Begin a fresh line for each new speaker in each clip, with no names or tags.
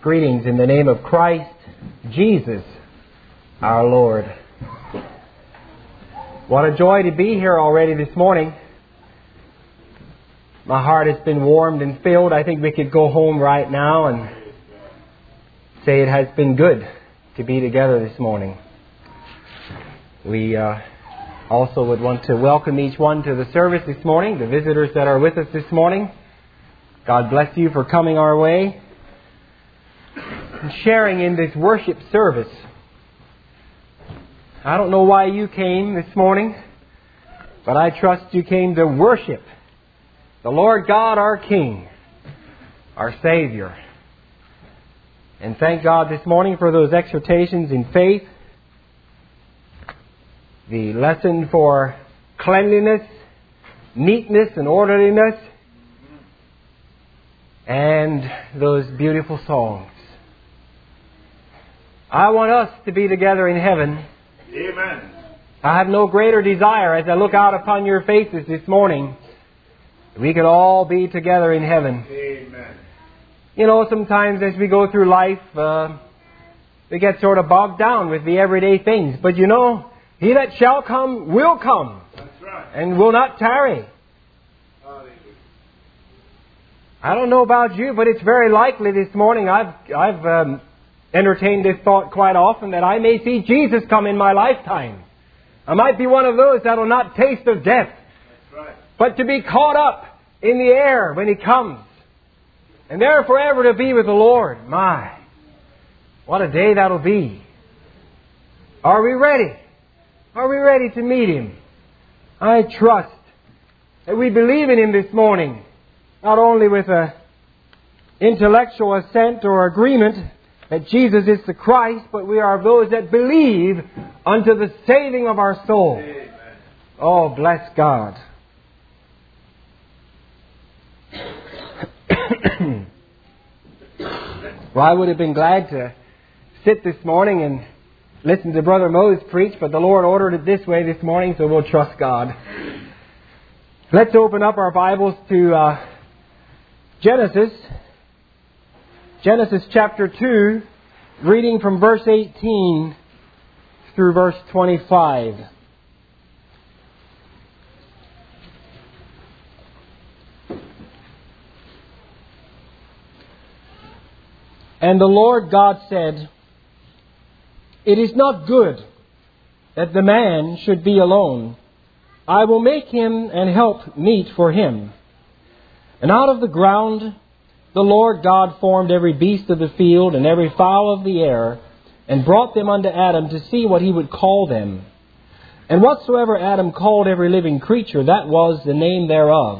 Greetings in the name of Christ Jesus, our Lord. What a joy to be here already this morning. My heart has been warmed and filled. I think we could go home right now and say it has been good to be together this morning. We also would want to welcome each one to the service this morning, the visitors that are with us this morning. God bless you for coming our way and sharing in this worship service. I don't know why you came this morning, but I trust you came to worship the Lord God, our King, our Savior. And thank God this morning for those exhortations in faith, the lesson for cleanliness, neatness, and orderliness, and those beautiful songs. I want us to be together in heaven.
Amen.
I have no greater desire as I look out upon your faces this morning. We could all be together in heaven.
Amen.
You know, sometimes as we go through life, we get sort of bogged down with the everyday things. But you know, He that shall come will come.
That's right.
And will not tarry.
Hallelujah.
I don't know about you, but it's very likely this morning I've entertained this thought quite often that I may see Jesus come in my lifetime. I might be one of those that will not taste of death,
That's right.
but to be caught up in the air when He comes, and there forever to be with the Lord. My, what a day that'll be. Are we ready? Are we ready to meet Him? I trust that we believe in Him this morning, not only with an intellectual assent or agreement that Jesus is the Christ, but we are those that believe unto the saving of our soul.
Amen.
Oh, bless God. Well, I would have been glad to sit this morning and listen to Brother Mose preach, but the Lord ordered it this way this morning, so we'll trust God. Let's open up our Bibles to Genesis chapter 2, reading from verse 18 through verse 25. And the Lord God said, "It is not good that the man should be alone. I will make him an help meet for him." And out of the ground the Lord God formed every beast of the field and every fowl of the air, and brought them unto Adam to see what he would call them. And whatsoever Adam called every living creature, that was the name thereof.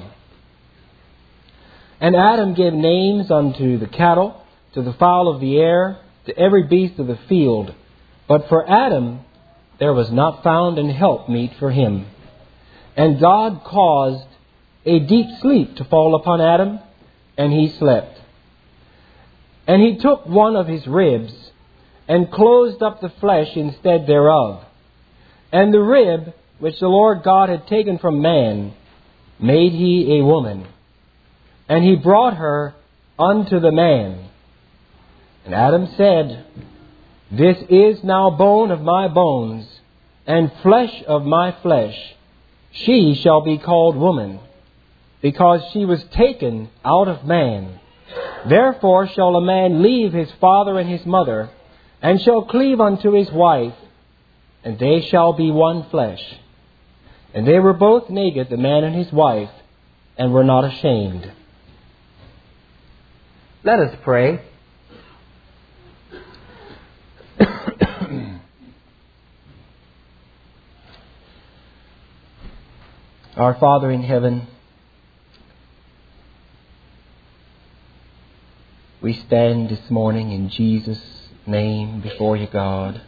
And Adam gave names unto the cattle, to the fowl of the air, to every beast of the field. But for Adam there was not found an helpmeet for him. And God caused a deep sleep to fall upon Adam, and he slept. And He took one of his ribs, and closed up the flesh instead thereof. And the rib which the Lord God had taken from man made He a woman. And He brought her unto the man. And Adam said, "This is now bone of my bones, and flesh of my flesh. She shall be called woman, because she was taken out of man. Therefore shall a man leave his father and his mother, and shall cleave unto his wife, and they shall be one flesh. And they were both naked, the man and his wife, and were not ashamed." Let us pray. Our Father in heaven, we stand this morning in Jesus' name before you, God.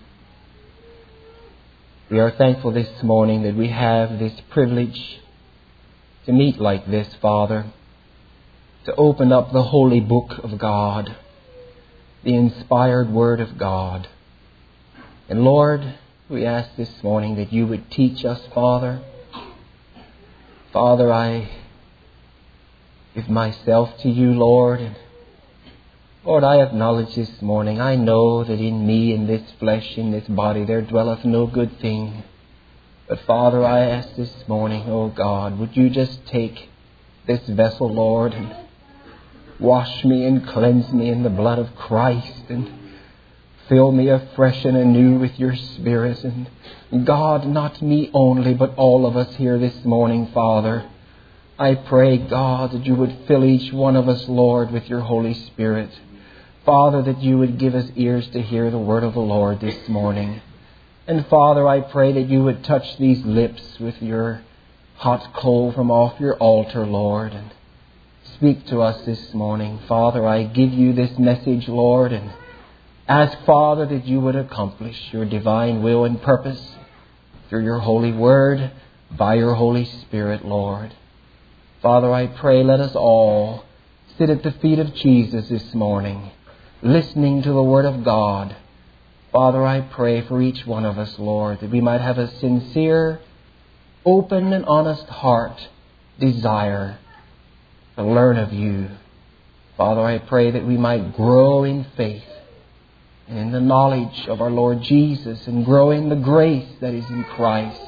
We are thankful this morning that we have this privilege to meet like this, Father, to open up the holy book of God, the inspired Word of God. And Lord, we ask this morning that you would teach us, Father. Father, I give myself to you, Lord, and Lord, I acknowledge this morning, I know that in me, in this flesh, in this body, there dwelleth no good thing. But Father, I ask this morning, oh God, would you just take this vessel, Lord, and wash me and cleanse me in the blood of Christ, and fill me afresh and anew with your Spirit. And God, not me only, but all of us here this morning, Father, I pray, God, that you would fill each one of us, Lord, with your Holy Spirit. Father, that you would give us ears to hear the word of the Lord this morning. And Father, I pray that you would touch these lips with your hot coal from off your altar, Lord, and speak to us this morning. Father, I give you this message, Lord, and ask, Father, that you would accomplish your divine will and purpose through your holy word, by your Holy Spirit, Lord. Father, I pray, let us all sit at the feet of Jesus this morning, listening to the word of God. Father, I pray for each one of us, Lord, that we might have a sincere, open and honest heart desire to learn of you. Father, I pray that we might grow in faith and in the knowledge of our Lord Jesus, and grow in the grace that is in Christ.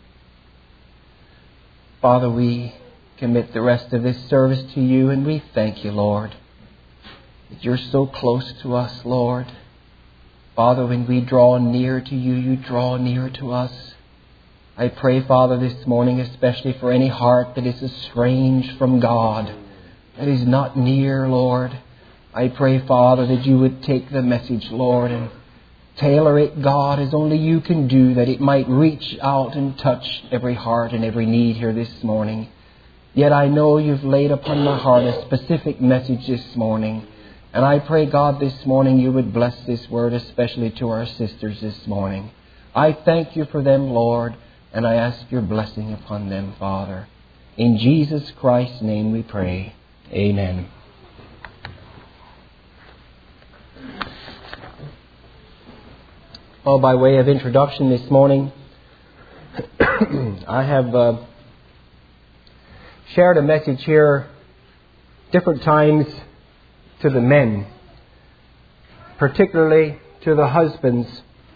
Father, we commit the rest of this service to you, and we thank you, Lord, that you're so close to us, Lord. Father, when we draw near to you, you draw near to us. I pray, Father, this morning, especially for any heart that is estranged from God, that is not near, Lord. I pray, Father, that you would take the message, Lord, and tailor it, God, as only you can do, that it might reach out and touch every heart and every need here this morning. Yet I know you've laid upon my heart a specific message this morning. And I pray, God, this morning you would bless this word, especially to our sisters this morning. I thank you for them, Lord, and I ask your blessing upon them, Father. In Jesus Christ's name we pray. Amen. Well, by way of introduction this morning, I have shared a message here different times to the men, particularly to the husbands.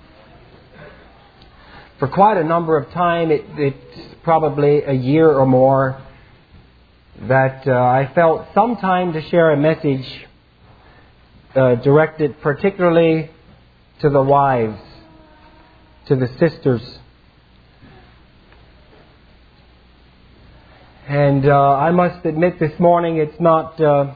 For quite a number of time, it's probably a year or more, that I felt some time to share a message directed particularly to the wives, to the sisters. And I must admit this morning, it's not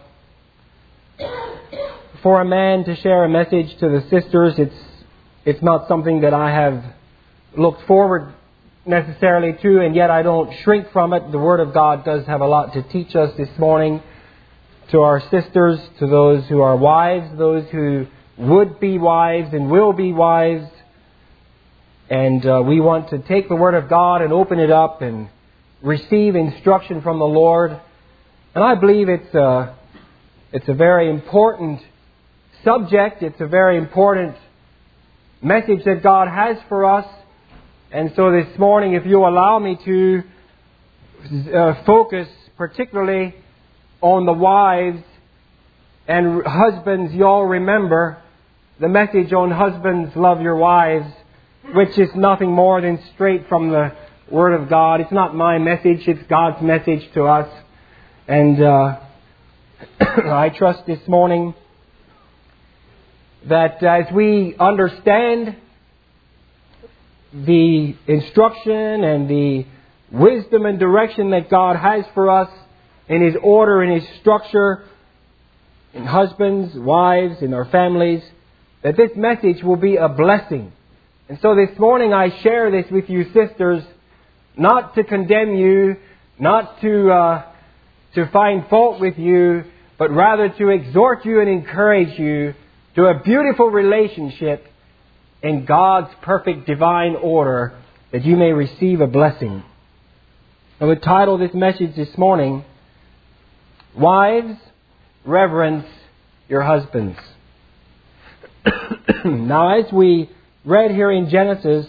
for a man to share a message to the sisters. It's not something that I have looked forward necessarily to, and yet I don't shrink from it. The Word of God does have a lot to teach us this morning, to our sisters, to those who are wives, those who would be wives and will be wives. And we want to take the Word of God and open it up and receive instruction from the Lord. And I believe it's a very important subject. It's a very important message that God has for us. And so this morning, if you allow me to focus particularly on the wives and husbands, you all remember the message on husbands, love your wives, which is nothing more than straight from the Word of God. It's not my message, it's God's message to us. And I trust this morning that as we understand the instruction and the wisdom and direction that God has for us in His order and His structure, in husbands, wives, in our families, that this message will be a blessing. And so this morning I share this with you sisters, not to condemn you, not to find fault with you, but rather to exhort you and encourage you to a beautiful relationship in God's perfect divine order, that you may receive a blessing. I would title this message this morning, Wives, Reverence Your Husbands. Now, as we read here in Genesis,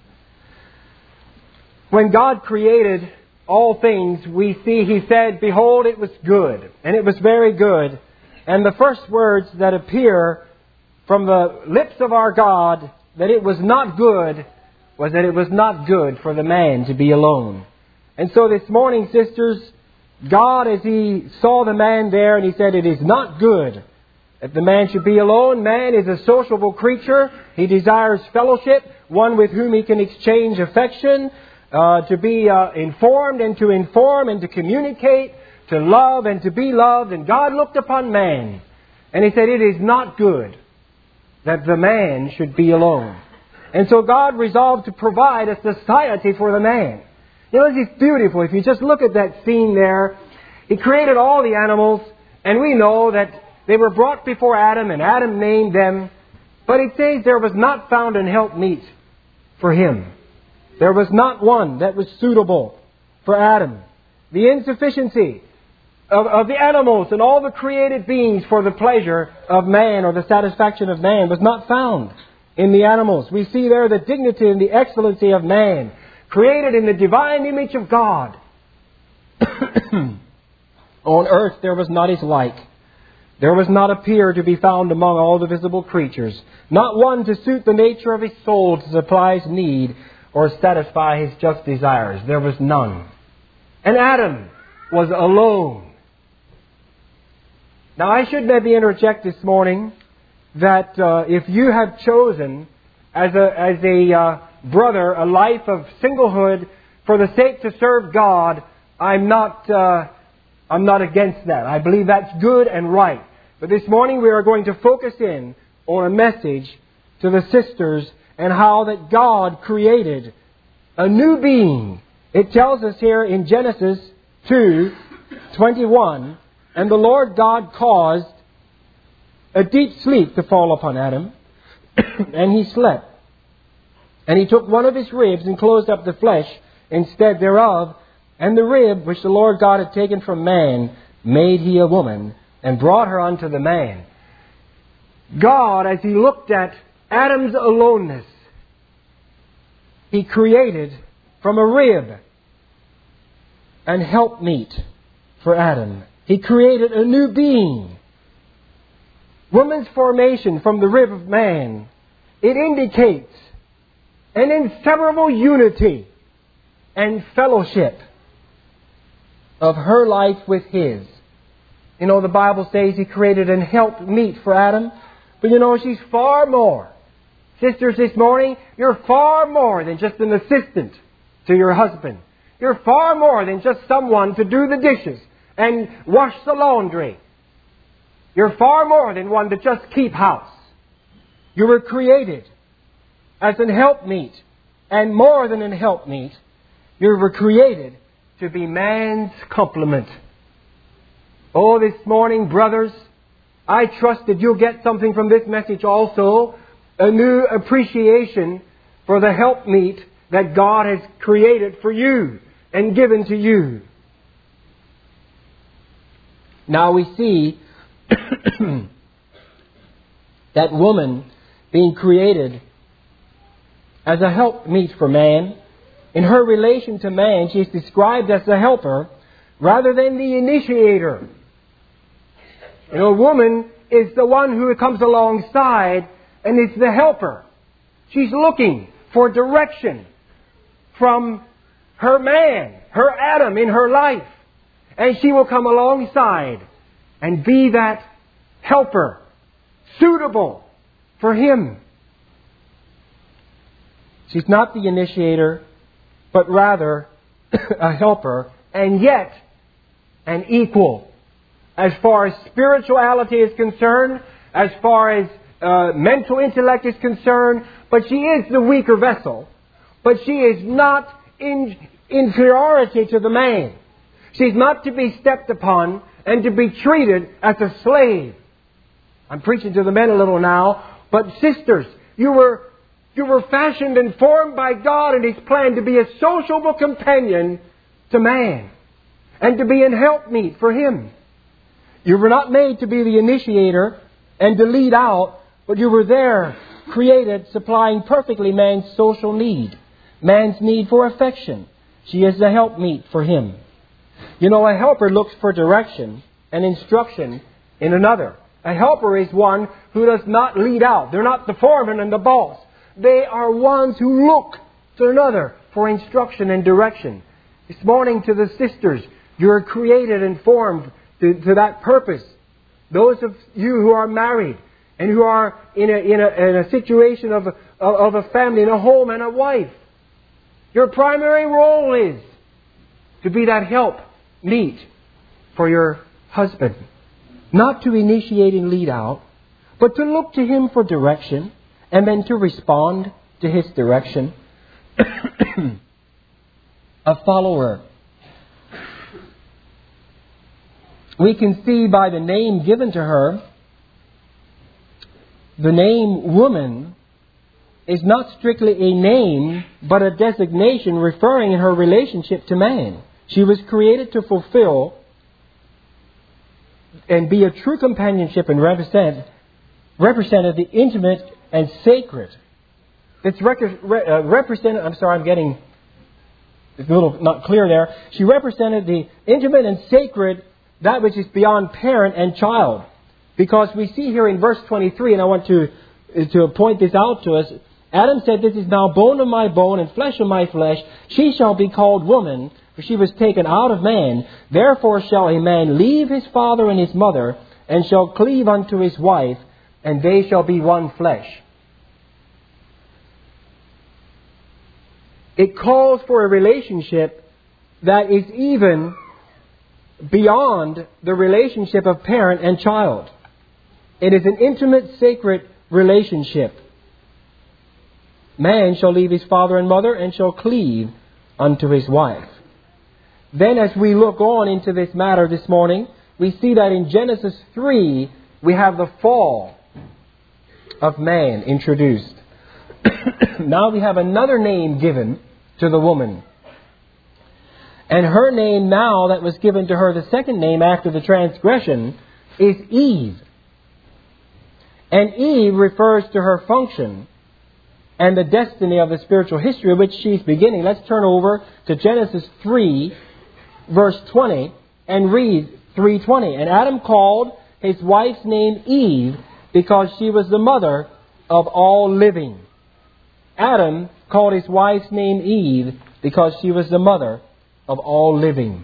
when God created all things, we see He said, "Behold, it was good, and it was very good." And the first words that appear from the lips of our God that it was not good was that it was not good for the man to be alone. And so this morning, sisters, God, as He saw the man there, and He said, it is not good that the man should be alone. Man is a sociable creature. He desires fellowship, one with whom he can exchange affection, to be informed and to inform and to communicate, to love and to be loved. And God looked upon man, and He said, it is not good that the man should be alone. And so God resolved to provide a society for the man. You know, it's beautiful. If you just look at that scene there, He created all the animals, and we know that they were brought before Adam, and Adam named them. But it says there was not found an helpmeet for him. There was not one that was suitable for Adam. The insufficiency of the animals and all the created beings for the pleasure of man or the satisfaction of man was not found in the animals. We see there the dignity and the excellency of man, created in the divine image of God. On earth there was not His like. There was not a peer to be found among all the visible creatures. Not one to suit the nature of his soul, to supply his need or satisfy his just desires. There was none. And Adam was alone. Now I should maybe interject this morning that if you have chosen as a brother a life of singlehood for the sake to serve God, I'm not against that. I believe that's good and right. But this morning we are going to focus in on a message to the sisters and how that God created a new being. It tells us here in Genesis 2:21, and the Lord God caused a deep sleep to fall upon Adam, and he slept. And He took one of his ribs and closed up the flesh instead thereof, and the rib which the Lord God had taken from man made He a woman, and brought her unto the man. God, as He looked at Adam's aloneness, He created from a rib an helpmeet for Adam. He created a new being. Woman's formation from the rib of man, it indicates an inseparable unity and fellowship of her life with his. You know, the Bible says He created an helpmeet for Adam. But you know, she's far more. Sisters, this morning, you're far more than just an assistant to your husband. You're far more than just someone to do the dishes and wash the laundry. You're far more than one to just keep house. You were created as an helpmeet. And more than an helpmeet, you were created to be man's complement. Oh, this morning, brothers, I trust that you'll get something from this message also. A new appreciation for the helpmeet that God has created for you and given to you. Now we see that woman being created as a helpmeet for man. In her relation to man, she is described as the helper rather than the initiator. You know, woman is the one who comes alongside and is the helper. She's looking for direction from her man, her Adam in her life. And she will come alongside and be that helper, suitable for him. She's not the initiator, but rather a helper, and yet an equal. As far as spirituality is concerned, as far as mental intellect is concerned, but she is the weaker vessel. But she is not in inferiority to the man. She's not to be stepped upon and to be treated as a slave. I'm preaching to the men a little now, but sisters, you were fashioned and formed by God in His plan to be a sociable companion to man and to be an helpmeet for him. You were not made to be the initiator and to lead out, but you were there, created, supplying perfectly man's social need, man's need for affection. She is the helpmeet for him. You know, a helper looks for direction and instruction in another. A helper is one who does not lead out. They're not the foreman and the boss. They are ones who look to another for instruction and direction. This morning to the sisters, you're created and formed to that purpose. Those of you who are married and who are in a situation of a family, in a home and a wife, your primary role is to be that help meet for your husband. Not to initiate and lead out, but to look to him for direction and then to respond to his direction. A follower. We can see by the name given to her, the name woman is not strictly a name, but a designation referring in her relationship to man. She was created to fulfill and be a true companionship and represented the intimate and sacred. It's represented, I'm getting a little not clear there. She represented the intimate and sacred, that which is beyond parent and child. Because we see here in verse 23, and I want to point this out to us, Adam said, "This is now bone of my bone and flesh of my flesh. She shall be called woman, for she was taken out of man. Therefore shall a man leave his father and his mother, and shall cleave unto his wife, and they shall be one flesh." It calls for a relationship that is even beyond the relationship of parent and child. It is an intimate, sacred relationship. Man shall leave his father and mother and shall cleave unto his wife. Then as we look on into this matter this morning, we see that in Genesis 3, we have the fall of man introduced. Now we have another name given to the woman. And her name now that was given to her, the second name after the transgression, is Eve. And Eve refers to her function and the destiny of the spiritual history of which she's beginning. Let's turn over to Genesis 3, verse 20, and read 3:20. "And Adam called his wife's name Eve, because she was the mother of all living." Adam called his wife's name Eve because she was the mother of all living.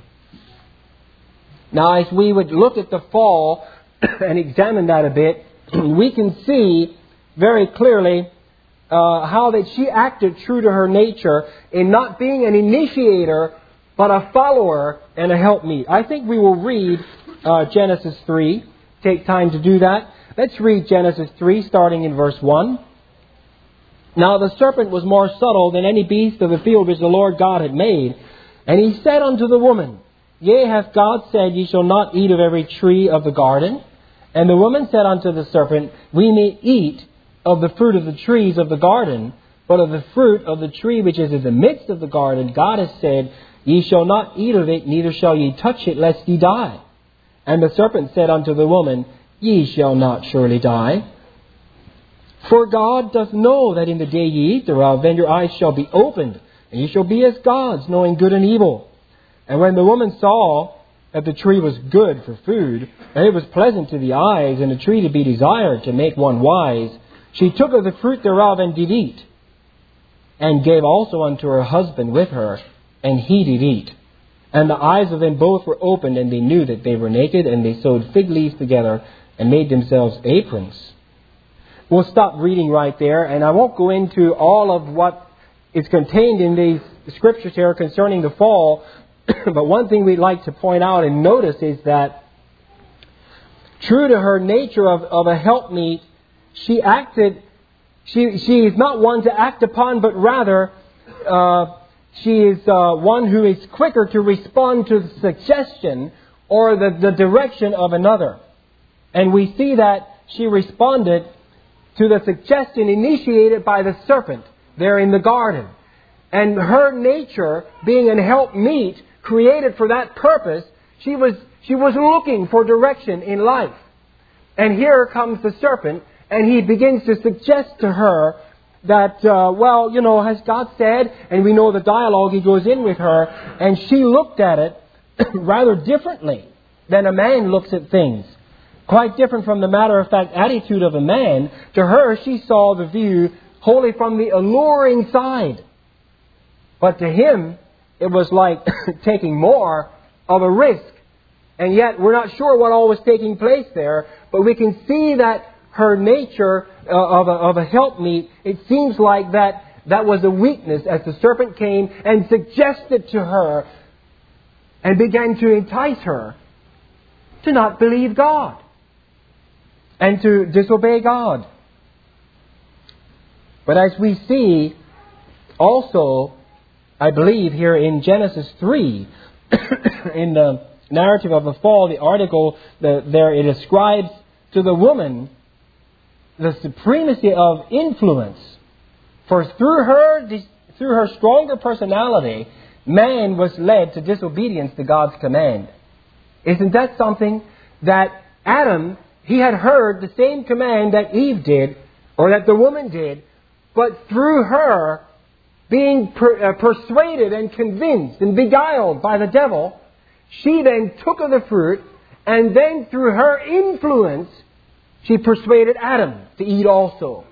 Now, as we would look at the fall and examine that a bit, we can see very clearly how that she acted true to her nature in not being an initiator, but a follower and a helpmeet. I think we will read Genesis 3. Take time to do that. Let's read Genesis 3, starting in verse 1. "Now the serpent was more subtle than any beast of the field which the Lord God had made. And he said unto the woman, Yea, hath God said, Ye shall not eat of every tree of the garden? And the woman said unto the serpent, We may eat of the fruit of the trees of the garden, but of the fruit of the tree which is in the midst of the garden, God has said, Ye shall not eat of it, neither shall ye touch it, lest ye die. And the serpent said unto the woman, Ye shall not surely die. For God doth know that in the day ye eat thereof, then your eyes shall be opened, and ye shall be as gods, knowing good and evil. And when the woman saw that the tree was good for food, and it was pleasant to the eyes, and a tree to be desired to make one wise, she took of the fruit thereof and did eat, and gave also unto her husband with her, and he did eat. And the eyes of them both were opened, and they knew that they were naked, and they sewed fig leaves together, and made themselves aprons." We'll stop reading right there, and I won't go into all of what is contained in these scriptures here concerning the fall. But one thing we'd like to point out and notice is that true to her nature of a helpmeet, she is not one to act upon, but rather she is one who is quicker to respond to the suggestion or the direction of another. And we see that she responded to the suggestion initiated by the serpent there in the garden. And her nature, being an helpmeet, created for that purpose, she was looking for direction in life. And here comes the serpent, and he begins to suggest to her that, has God said, and we know the dialogue he goes in with her, and she looked at it rather differently than a man looks at things. Quite different from the matter-of-fact attitude of a man. To her, she saw the view wholly from the alluring side. But to him, it was like taking more of a risk. And yet, we're not sure what all was taking place there, but we can see that her nature of a helpmeet, it seems like that was a weakness as the serpent came and suggested to her and began to entice her to not believe God and to disobey God. But as we see also, I believe here in Genesis 3, in the narrative of the fall, the article there, it ascribes to the woman the supremacy of influence. For through her stronger personality, man was led to disobedience to God's command. Isn't that something? That Adam, he had heard the same command that Eve did, or that the woman did, but through her being persuaded and convinced and beguiled by the devil, she then took of the fruit, and then through her influence, she persuaded Adam to eat also.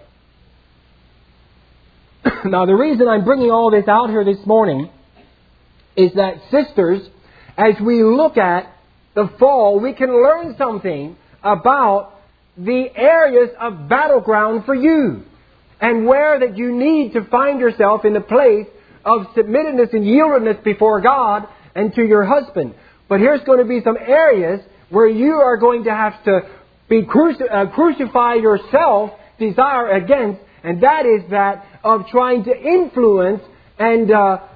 Now, the reason I'm bringing all this out here this morning is that, sisters, as we look at the fall, we can learn something about the areas of battleground for you, and where that you need to find yourself in a place of submittedness and yieldedness before God and to your husband. But here's going to be some areas where you are going to have to be crucify yourself, desire against, and that is that of trying to influence and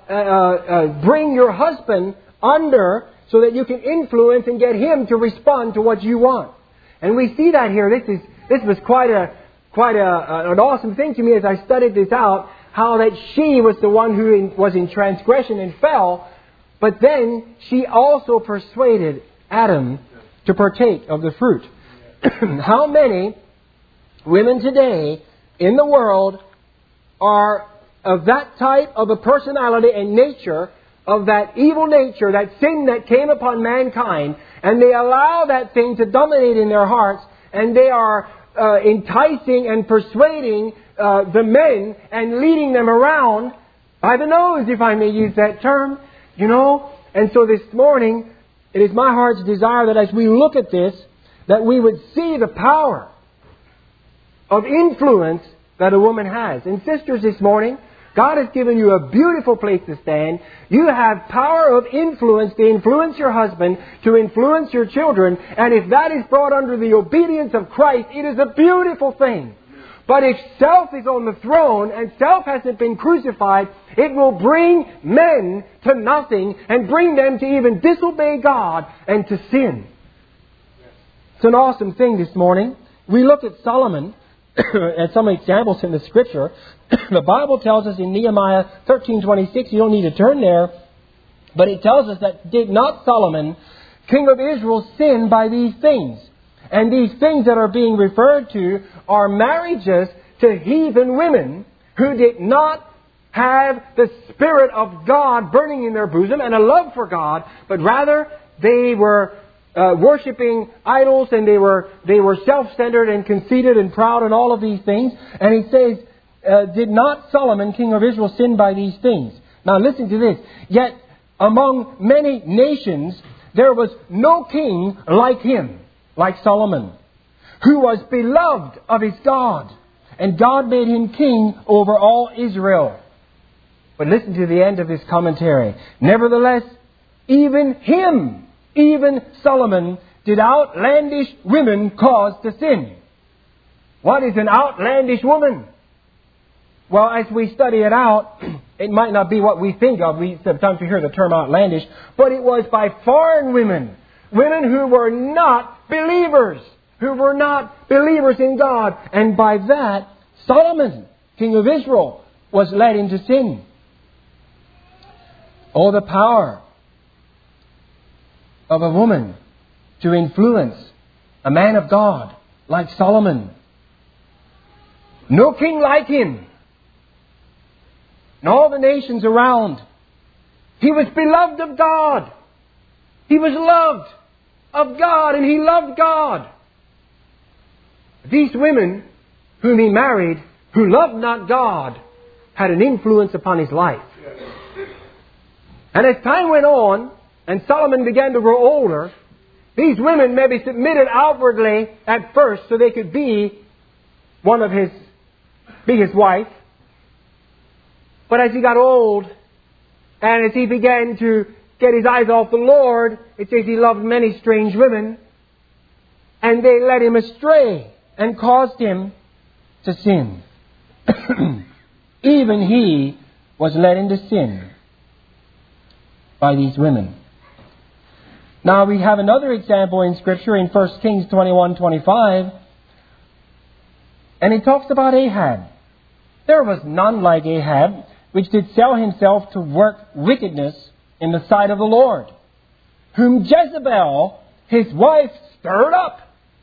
bring your husband under so that you can influence and get him to respond to what you want. And we see that here. This was quite an awesome thing to me as I studied this out, how that she was the one who was in transgression and fell, but then she also persuaded Adam to partake of the fruit. How many women today in the world are of that type of a personality and nature, of that evil nature, that sin that came upon mankind, and they allow that thing to dominate in their hearts, and they are enticing and persuading the men and leading them around by the nose, if I may use that term, you know. And so this morning, it is my heart's desire that as we look at this, that we would see the power of influence that a woman has. And sisters, this morning, God has given you a beautiful place to stand. You have power of influence to influence your husband, to influence your children. And if that is brought under the obedience of Christ, it is a beautiful thing. But if self is on the throne and self hasn't been crucified, it will bring men to nothing and bring them to even disobey God and to sin. It's an awesome thing this morning. We look at Solomon and some examples in the Scripture. The Bible tells us in Nehemiah 13:26, you don't need to turn there, but it tells us that did not Solomon, king of Israel, sin by these things? And these things that are being referred to are marriages to heathen women who did not have the Spirit of God burning in their bosom and a love for God, but rather they were worshipping idols, and they were self-centered and conceited and proud and all of these things. And he says, did not Solomon, king of Israel, sin by these things? Now listen to this. Yet among many nations there was no king like him, like Solomon, who was beloved of his God, and God made him king over all Israel. But listen to the end of his commentary. Nevertheless, even Solomon did outlandish women cause to sin. What is an outlandish woman? Well, as we study it out, it might not be what we think of. We sometimes hear the term outlandish, but it was by foreign women. Women who were not believers. Who were not believers in God. And by that, Solomon, king of Israel, was led into sin. Oh, the power of a woman to influence a man of God like Solomon. No king like him. In all the nations around. He was beloved of God. He was loved. of God, and he loved God. These women whom he married, who loved not God, had an influence upon his life. And as time went on, and Solomon began to grow older, these women maybe submitted outwardly at first so they could be his wife. But as he got old, and as he began to get his eyes off the Lord, it says he loved many strange women, and they led him astray and caused him to sin. Even he was led into sin by these women. Now we have another example in Scripture in 1 Kings 21:25, and it talks about Ahab. There was none like Ahab, which did sell himself to work wickedness in the sight of the Lord, whom Jezebel, his wife, stirred up.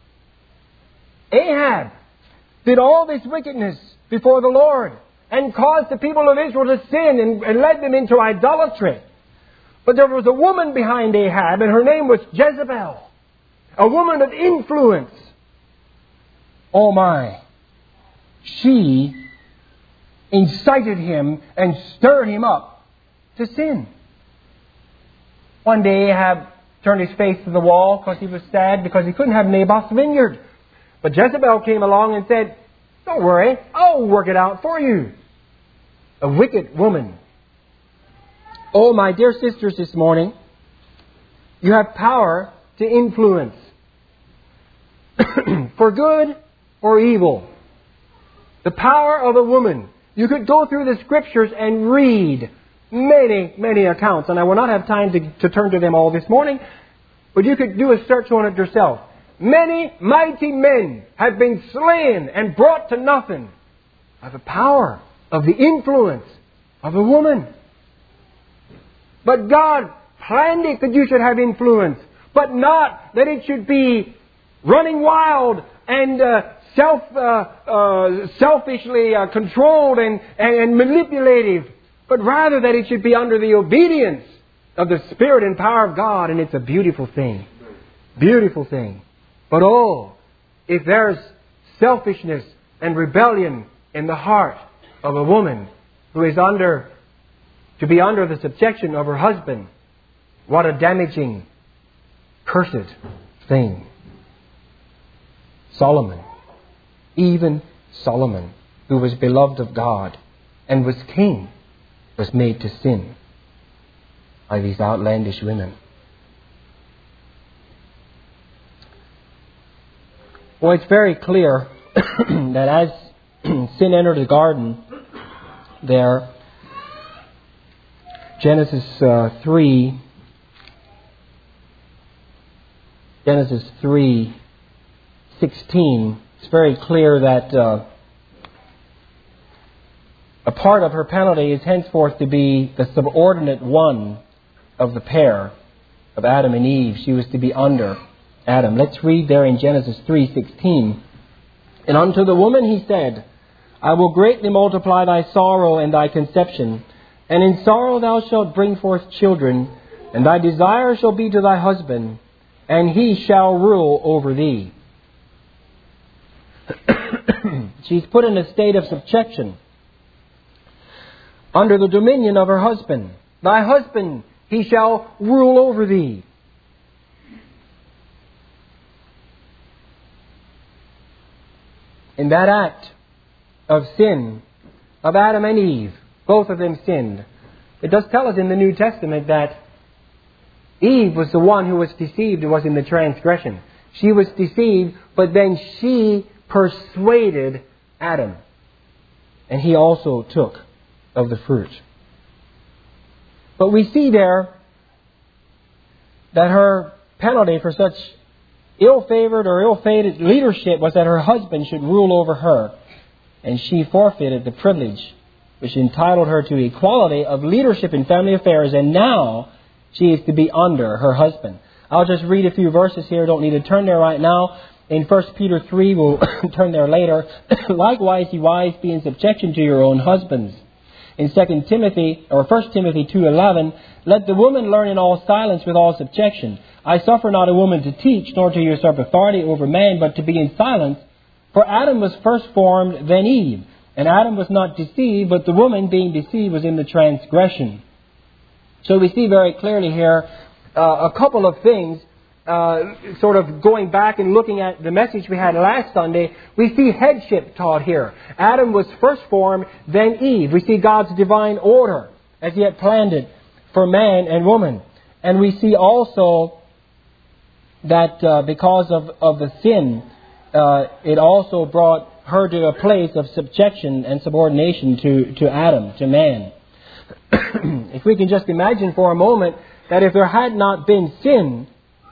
Ahab did all this wickedness before the Lord and caused the people of Israel to sin and led them into idolatry. But there was a woman behind Ahab, and her name was Jezebel, a woman of influence. Oh my! She incited him and stirred him up to sin. One day Ahab turned his face to the wall because he was sad because he couldn't have Naboth's vineyard. But Jezebel came along and said, "Don't worry, I'll work it out for you." A wicked woman. Oh, my dear sisters, this morning, you have power to influence. For good or evil. The power of a woman. You could go through the Scriptures and read many, many accounts. And I will not have time to turn to them all this morning. But you could do a search on it yourself. Many mighty men have been slain and brought to nothing by the power of the influence of a woman. But God planned it that you should have influence, but not that it should be running wild and selfishly controlled and manipulative, but rather that it should be under the obedience of the Spirit and power of God, and it's a beautiful thing. Beautiful thing. But oh, if there's selfishness and rebellion in the heart of a woman who is to be under the subjection of her husband, what a damaging, cursed thing. Solomon, even Solomon, who was beloved of God and was king, was made to sin by these outlandish women. Well, it's very clear that as sin entered the garden there, Genesis 3:16, it's very clear that a part of her penalty is henceforth to be the subordinate one of the pair of Adam and Eve. She was to be under Adam. Let's read there in Genesis 3:16. And unto the woman he said, I will greatly multiply thy sorrow and thy conception, and in sorrow thou shalt bring forth children, and thy desire shall be to thy husband, and he shall rule over thee. She's put in a state of subjection, under the dominion of her husband. Thy husband, he shall rule over thee. In that act of sin of Adam and Eve, both of them sinned. It does tell us in the New Testament that Eve was the one who was deceived and was in the transgression. She was deceived, but then she persuaded Adam. And he also took of the fruit. But we see there that her penalty for such ill-favored or ill-fated leadership was that her husband should rule over her. And she forfeited the privilege which entitled her to equality of leadership in family affairs, and now she is to be under her husband. I'll just read a few verses here. Don't need to turn there right now. In 1 Peter 3, we'll turn there later. Likewise, ye wives, be in subjection to your own husbands, in 2 Timothy, or 1 Timothy 2:11, "Let the woman learn in all silence with all subjection. I suffer not a woman to teach, nor to usurp authority over man, but to be in silence. For Adam was first formed, then Eve. And Adam was not deceived, but the woman, being deceived, was in the transgression." So we see very clearly here a couple of things, sort of going back and looking at the message we had last Sunday. We see headship taught here. Adam was first formed, then Eve. We see God's divine order as He had planned it for man and woman. And we see also that because of the sin, it also brought her to a place of subjection and subordination to Adam, to man. If we can just imagine for a moment that if there had not been sin,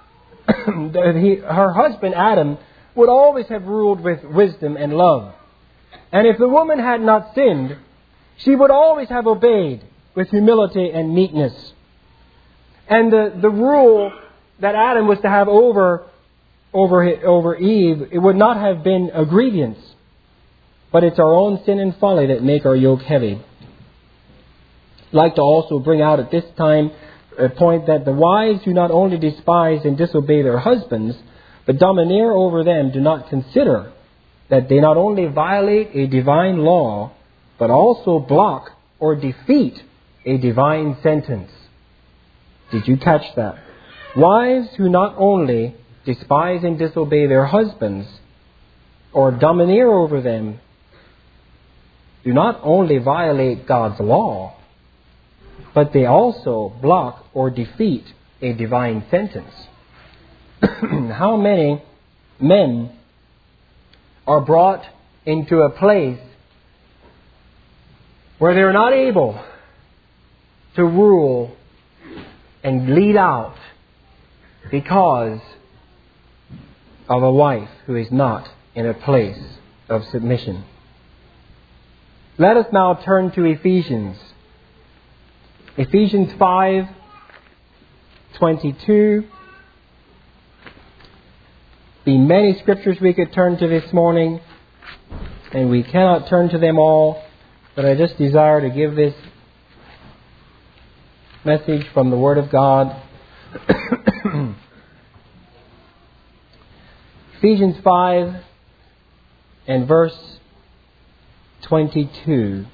her husband Adam would always have ruled with wisdom and love. And if the woman had not sinned, she would always have obeyed with humility and meekness. And the rule that Adam was to have over Eve, it would not have been a grievance, but it's our own sin and folly that make our yoke heavy. I'd like to also bring out at this time a point that the wives who not only despise and disobey their husbands, but domineer over them, do not consider that they not only violate a divine law, but also block or defeat a divine sentence. Did you catch that? Wives who not only despise and disobey their husbands, or domineer over them, do not only violate God's law, but they also block or defeat a divine sentence. How many men are brought into a place where they're not able to rule and lead out because of a wife who is not in a place of submission? Let us now turn to Ephesians. Ephesians 5:22. Be many scriptures we could turn to this morning, and we cannot turn to them all, but I just desire to give this message from the Word of God. Ephesians 5 and verse 22.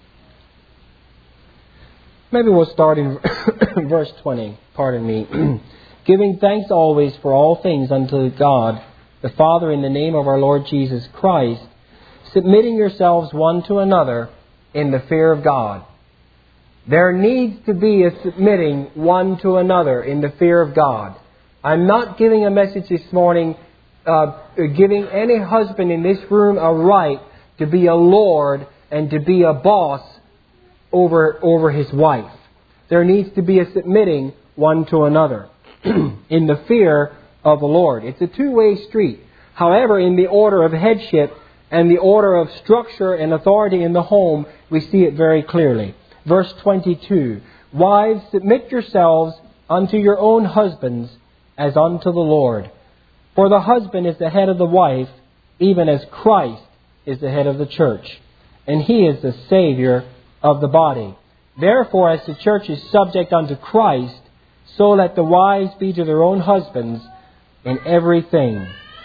Maybe we'll start in verse 20. Pardon me. "Giving thanks always for all things unto God, the Father, in the name of our Lord Jesus Christ, submitting yourselves one to another in the fear of God." There needs to be a submitting one to another in the fear of God. I'm not giving a message this morning giving any husband in this room a right to be a lord and to be a boss over his wife. There needs to be a submitting one to another in the fear of the Lord. It's a two-way street. However, in the order of headship and the order of structure and authority in the home, we see it very clearly. Verse 22, "Wives, submit yourselves unto your own husbands as unto the Lord. For the husband is the head of the wife, even as Christ is the head of the church, and He is the Savior of the body. Therefore, as the church is subject unto Christ, so let the wives be to their own husbands in everything."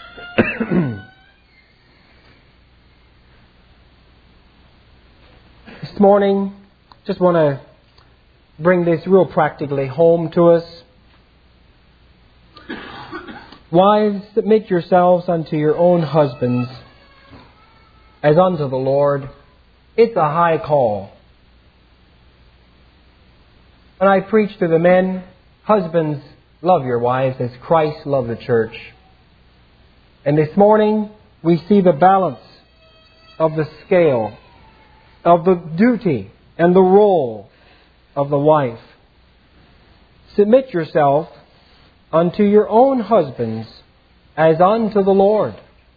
This morning, just want to bring this real practically home to us. Wives, submit yourselves unto your own husbands as unto the Lord. It's a high call. When I preach to the men, husbands, love your wives as Christ loved the church. And this morning, we see the balance of the scale, of the duty and the role of the wife. Submit yourself unto your own husbands as unto the Lord.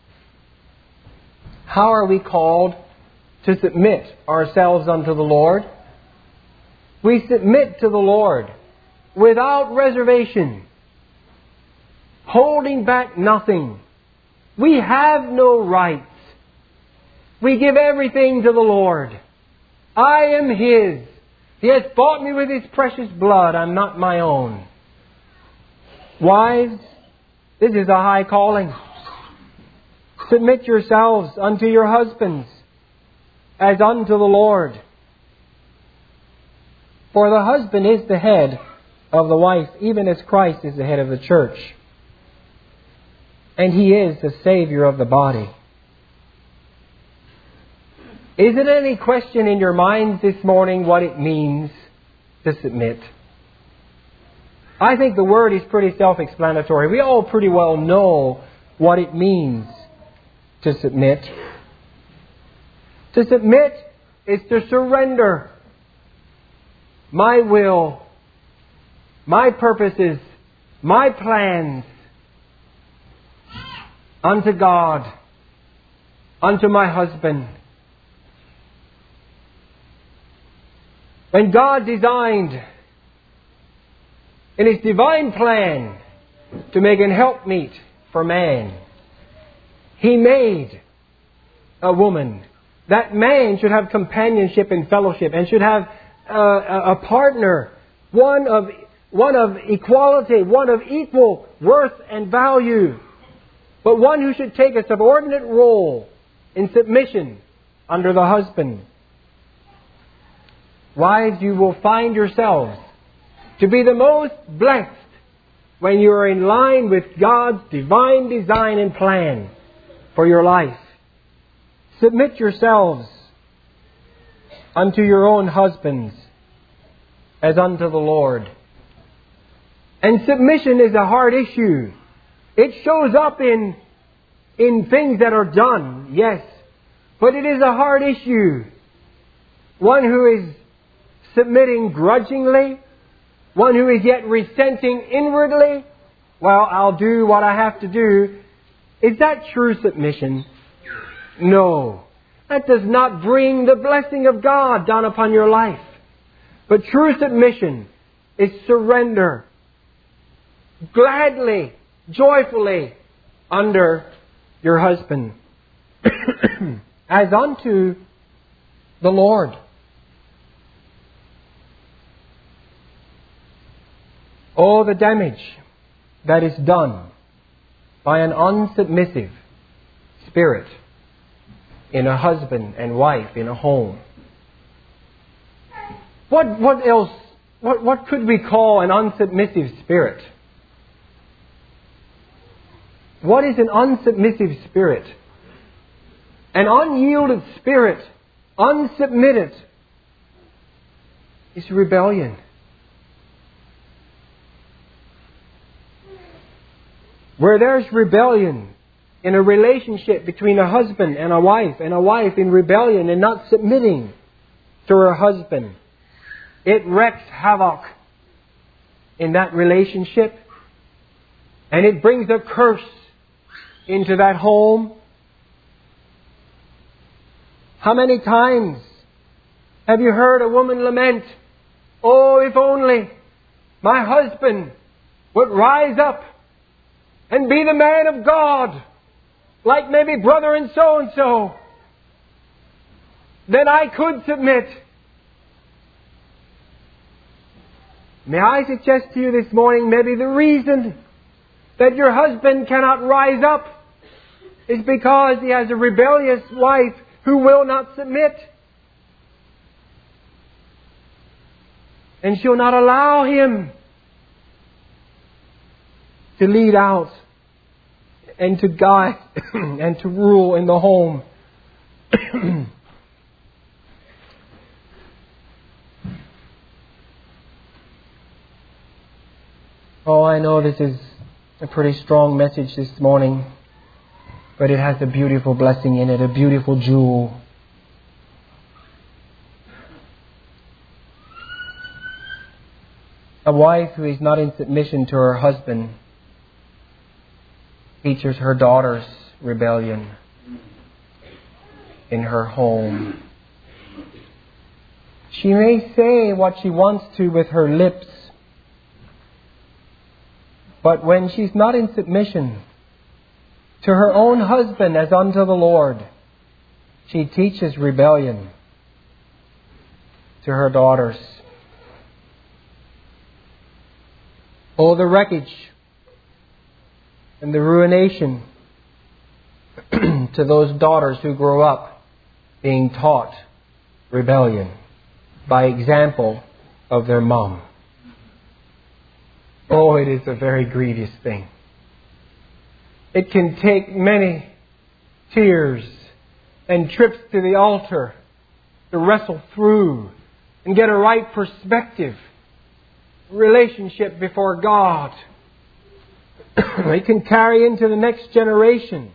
How are we called to submit ourselves unto the Lord? We submit to the Lord without reservation, holding back nothing. We have no rights. We give everything to the Lord. I am His. He has bought me with His precious blood. I'm not my own. Wives, this is a high calling. Submit yourselves unto your husbands as unto the Lord. For the husband is the head of the wife, even as Christ is the head of the church. And He is the Savior of the body. Is it any question in your minds this morning what it means to submit? I think the word is pretty self-explanatory. We all pretty well know what it means to submit. To submit is to surrender my will, my purposes, my plans unto God, unto my husband. When God designed in His divine plan to make an helpmeet for man, He made a woman. That man should have companionship and fellowship and should have a partner, one of equality, one of equal worth and value, but one who should take a subordinate role in submission under the husband. Wives, you will find yourselves to be the most blessed when you are in line with God's divine design and plan for your life. Submit yourselves unto your own husbands as unto the Lord. And submission is a hard issue. It shows up in things that are done, yes, but it is a hard issue. One who is submitting grudgingly, one who is yet resenting inwardly, well, I'll do what I have to do. Is that true submission? No. That does not bring the blessing of God down upon your life. But true submission is surrender, gladly, joyfully, under your husband, as unto the Lord. Oh, the damage that is done by an unsubmissive spirit in a husband and wife in a home. What else? What could we call an unsubmissive spirit? What is an unsubmissive spirit? An unyielded spirit, unsubmitted, is rebellion. Where there's rebellion in a relationship between a husband and a wife in rebellion and not submitting to her husband, it wreaks havoc in that relationship, and it brings a curse into that home. How many times have you heard a woman lament, "Oh, if only my husband would rise up and be the man of God, like maybe brother and so, then I could submit." May I suggest to you this morning, maybe the reason that your husband cannot rise up is because he has a rebellious wife who will not submit. And she'll not allow him to lead out and to guide and to rule in the home. Oh, I know this is a pretty strong message this morning, but it has a beautiful blessing in it, a beautiful jewel. A wife who is not in submission to her husband features her daughter's rebellion in her home. She may say what she wants to with her lips, but when she's not in submission to her own husband as unto the Lord, she teaches rebellion. to her daughters. Oh, the wreckage and the ruination to those daughters who grow up being taught rebellion by example of their mom. Oh, it is a very grievous thing. It can take many tears and trips to the altar to wrestle through and get a right perspective, relationship before God. It can carry into the next generation.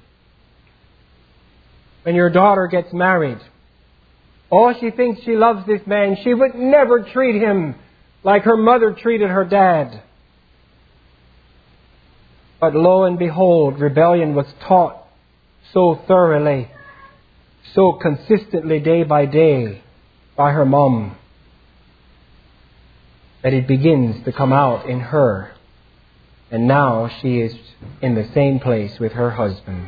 When your daughter gets married, oh, she thinks she loves this man. She would never treat him like her mother treated her dad. But lo and behold, rebellion was taught so thoroughly, so consistently day by day by her mom, that it begins to come out in her. And now she is in the same place with her husband.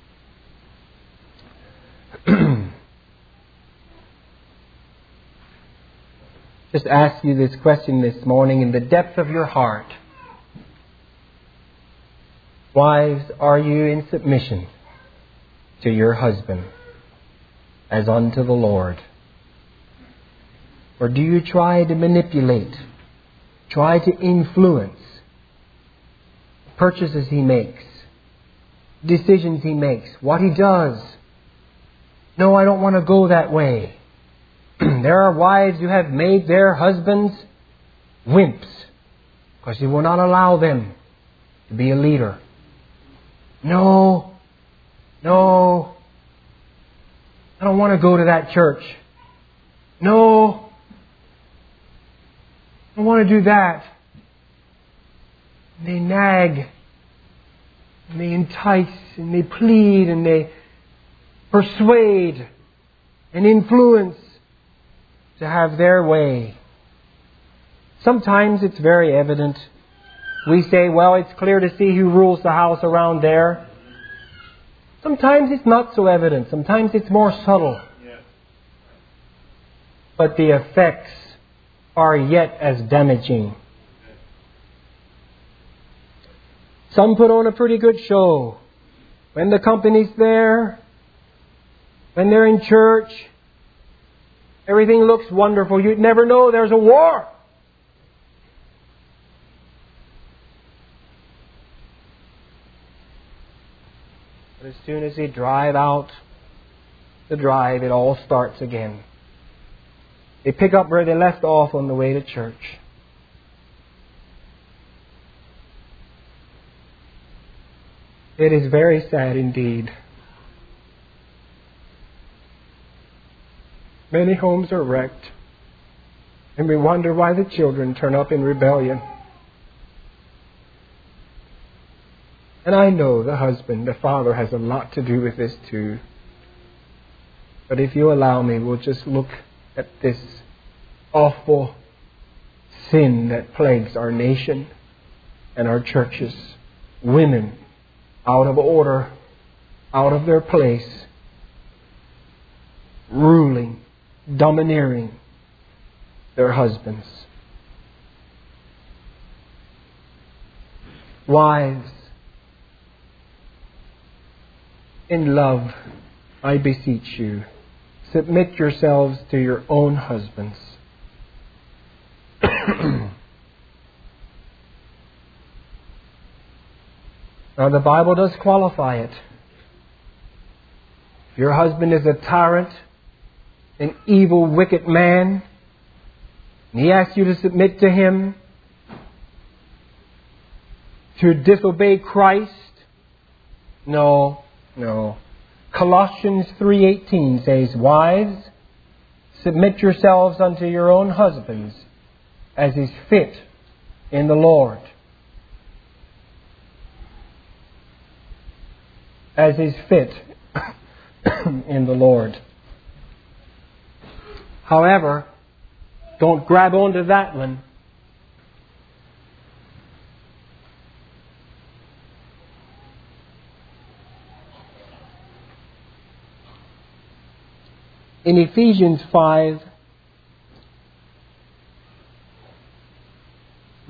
Just ask you this question this morning in the depth of your heart. Wives, are you in submission to your husband as unto the Lord? Or do you try to manipulate, try to influence purchases he makes, decisions he makes, what he does? No, I don't want to go that way. There are wives who have made their husbands wimps because they will not allow them to be a leader. No, I don't want to go to that church. No, I don't want to do that. And they nag, and they entice, and they plead, and they persuade and influence to have their way. Sometimes it's very evident. We say, well, it's clear to see who rules the house around there. Sometimes it's not so evident. Sometimes it's more subtle. But the effects are yet as damaging. Some put on a pretty good show. When the company's there, when they're in church, everything looks wonderful. You'd never know there's a war. But as soon as they drive out the drive, it all starts again. They pick up where they left off on the way to church. It is very sad indeed. Many homes are wrecked, and we wonder why the children turn up in rebellion. And I know the husband, the father, has a lot to do with this too. But if you allow me, we'll just look at this awful sin that plagues our nation and our churches. Women out of order, out of their place, ruling, domineering their husbands. Wives, in love, I beseech you, submit yourselves to your own husbands. Now, the Bible does qualify it. If your husband is a tyrant, an evil, wicked man, and he asks you to submit to him, to disobey Christ, no. Colossians 3:18 says, wives, submit yourselves unto your own husbands, as is fit in the Lord. As is fit in the Lord. However, don't grab onto that one. In Ephesians 5,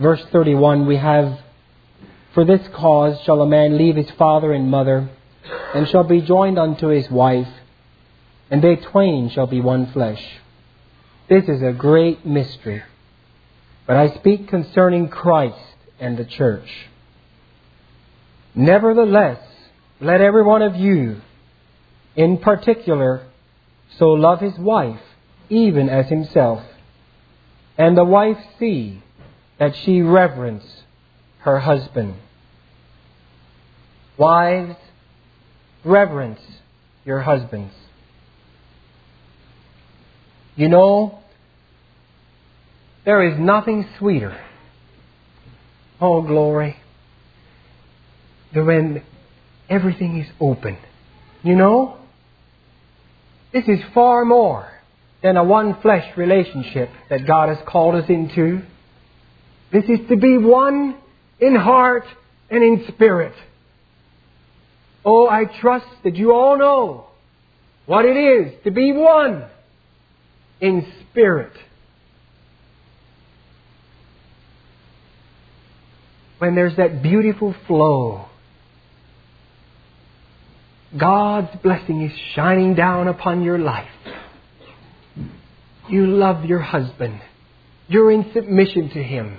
verse 31, we have, "For this cause shall a man leave his father and mother, and shall be joined unto his wife, and they twain shall be one flesh." This is a great mystery. But I speak concerning Christ and the church. "Nevertheless, let every one of you, in particular, so love his wife, even as himself, and the wife see that she reverence her husband." Wives, reverence your husbands. You know, there is nothing sweeter, oh glory, than when everything is open. You know, this is far more than a one-flesh relationship that God has called us into. This is to be one in heart and in spirit. Oh, I trust that you all know what it is to be one in spirit. When there's that beautiful flow, God's blessing is shining down upon your life. You love your husband. You're in submission to him.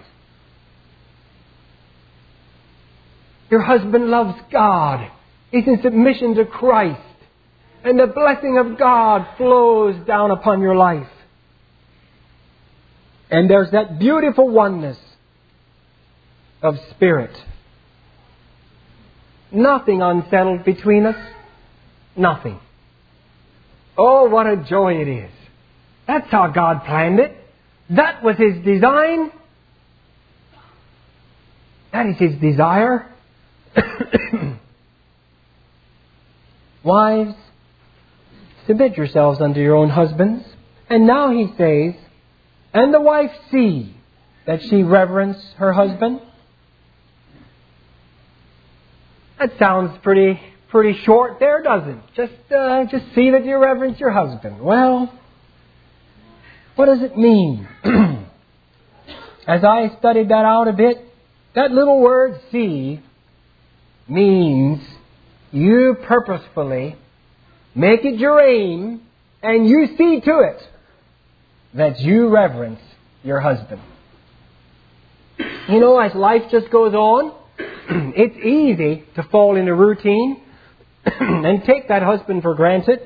Your husband loves God. He's in submission to Christ. And the blessing of God flows down upon your life. And there's that beautiful oneness of spirit. Nothing unsettled between us. Nothing. Oh, what a joy it is. That's how God planned it. That was His design. That is His desire. Wives, submit yourselves unto your own husbands. And now He says, "And the wife see that she reverence her husband." That sounds pretty short there, doesn't it? Just see that you reverence your husband. Well, what does it mean? As I studied that out a bit, that little word "see" means you purposefully make it your aim and you see to it that you reverence your husband. You know, as life just goes on, it's easy to fall into routine and take that husband for granted.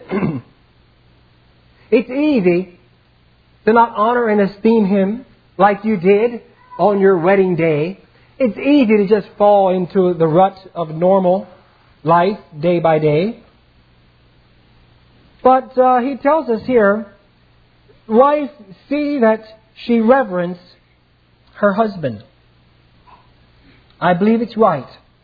It's easy to not honor and esteem him like you did on your wedding day. It's easy to just fall into the rut of normal life day by day. But he tells us here, wife, see that she reverence her husband. I believe it's right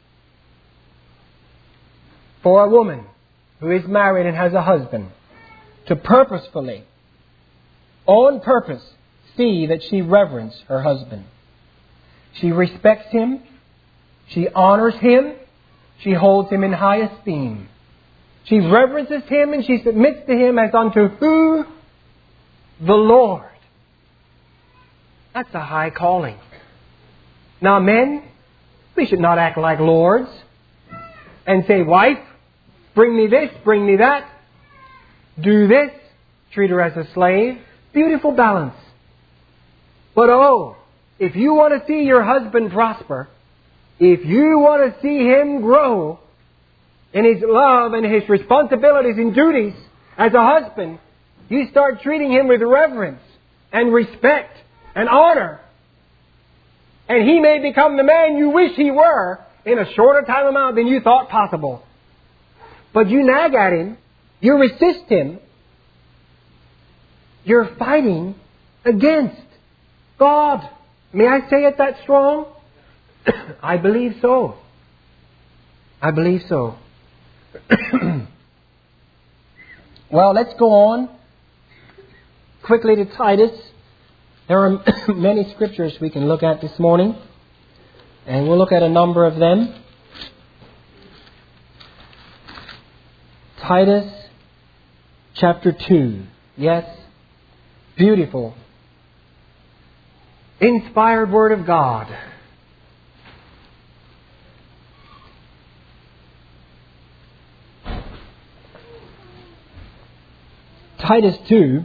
for a woman who is married and has a husband to purposefully, on purpose, see that she reverences her husband. She respects him. She honors him. She holds him in high esteem. She reverences him and she submits to him as unto who? The Lord. That's a high calling. Now, men, we should not act like lords and say, "Wife, bring me this, bring me that. Do this." Treat her as a slave. Beautiful balance. But if you want to see your husband prosper, if you want to see him grow in his love and his responsibilities and duties as a husband, you start treating him with reverence and respect and honor. And he may become the man you wish he were in a shorter time amount than you thought possible. But you nag at him, you resist him, you're fighting against God. May I say it that strong? I believe so. I believe so. Well, let's go on quickly to Titus. There are many scriptures we can look at this morning, and we'll look at a number of them. Titus chapter 2. Yes, beautiful. inspired Word of God. Titus 2,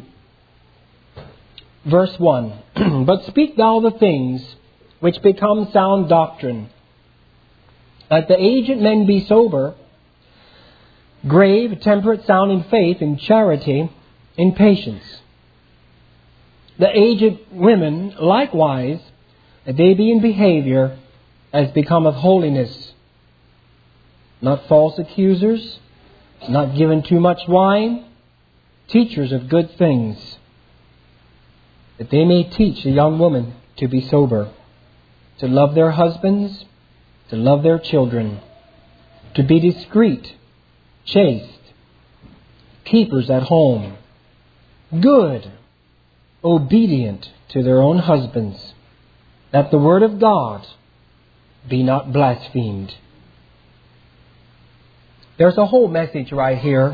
verse 1. But speak thou the things which become sound doctrine. Let the aged men be sober, grave, temperate, sound in faith, in charity, in patience. The aged women likewise, that they be in behavior as becometh holiness, not false accusers, not given too much wine, teachers of good things, that they may teach the young woman to be sober, to love their husbands, to love their children, to be discreet, chaste, keepers at home, good, obedient to their own husbands, that the word of God be not blasphemed. There's a whole message right here.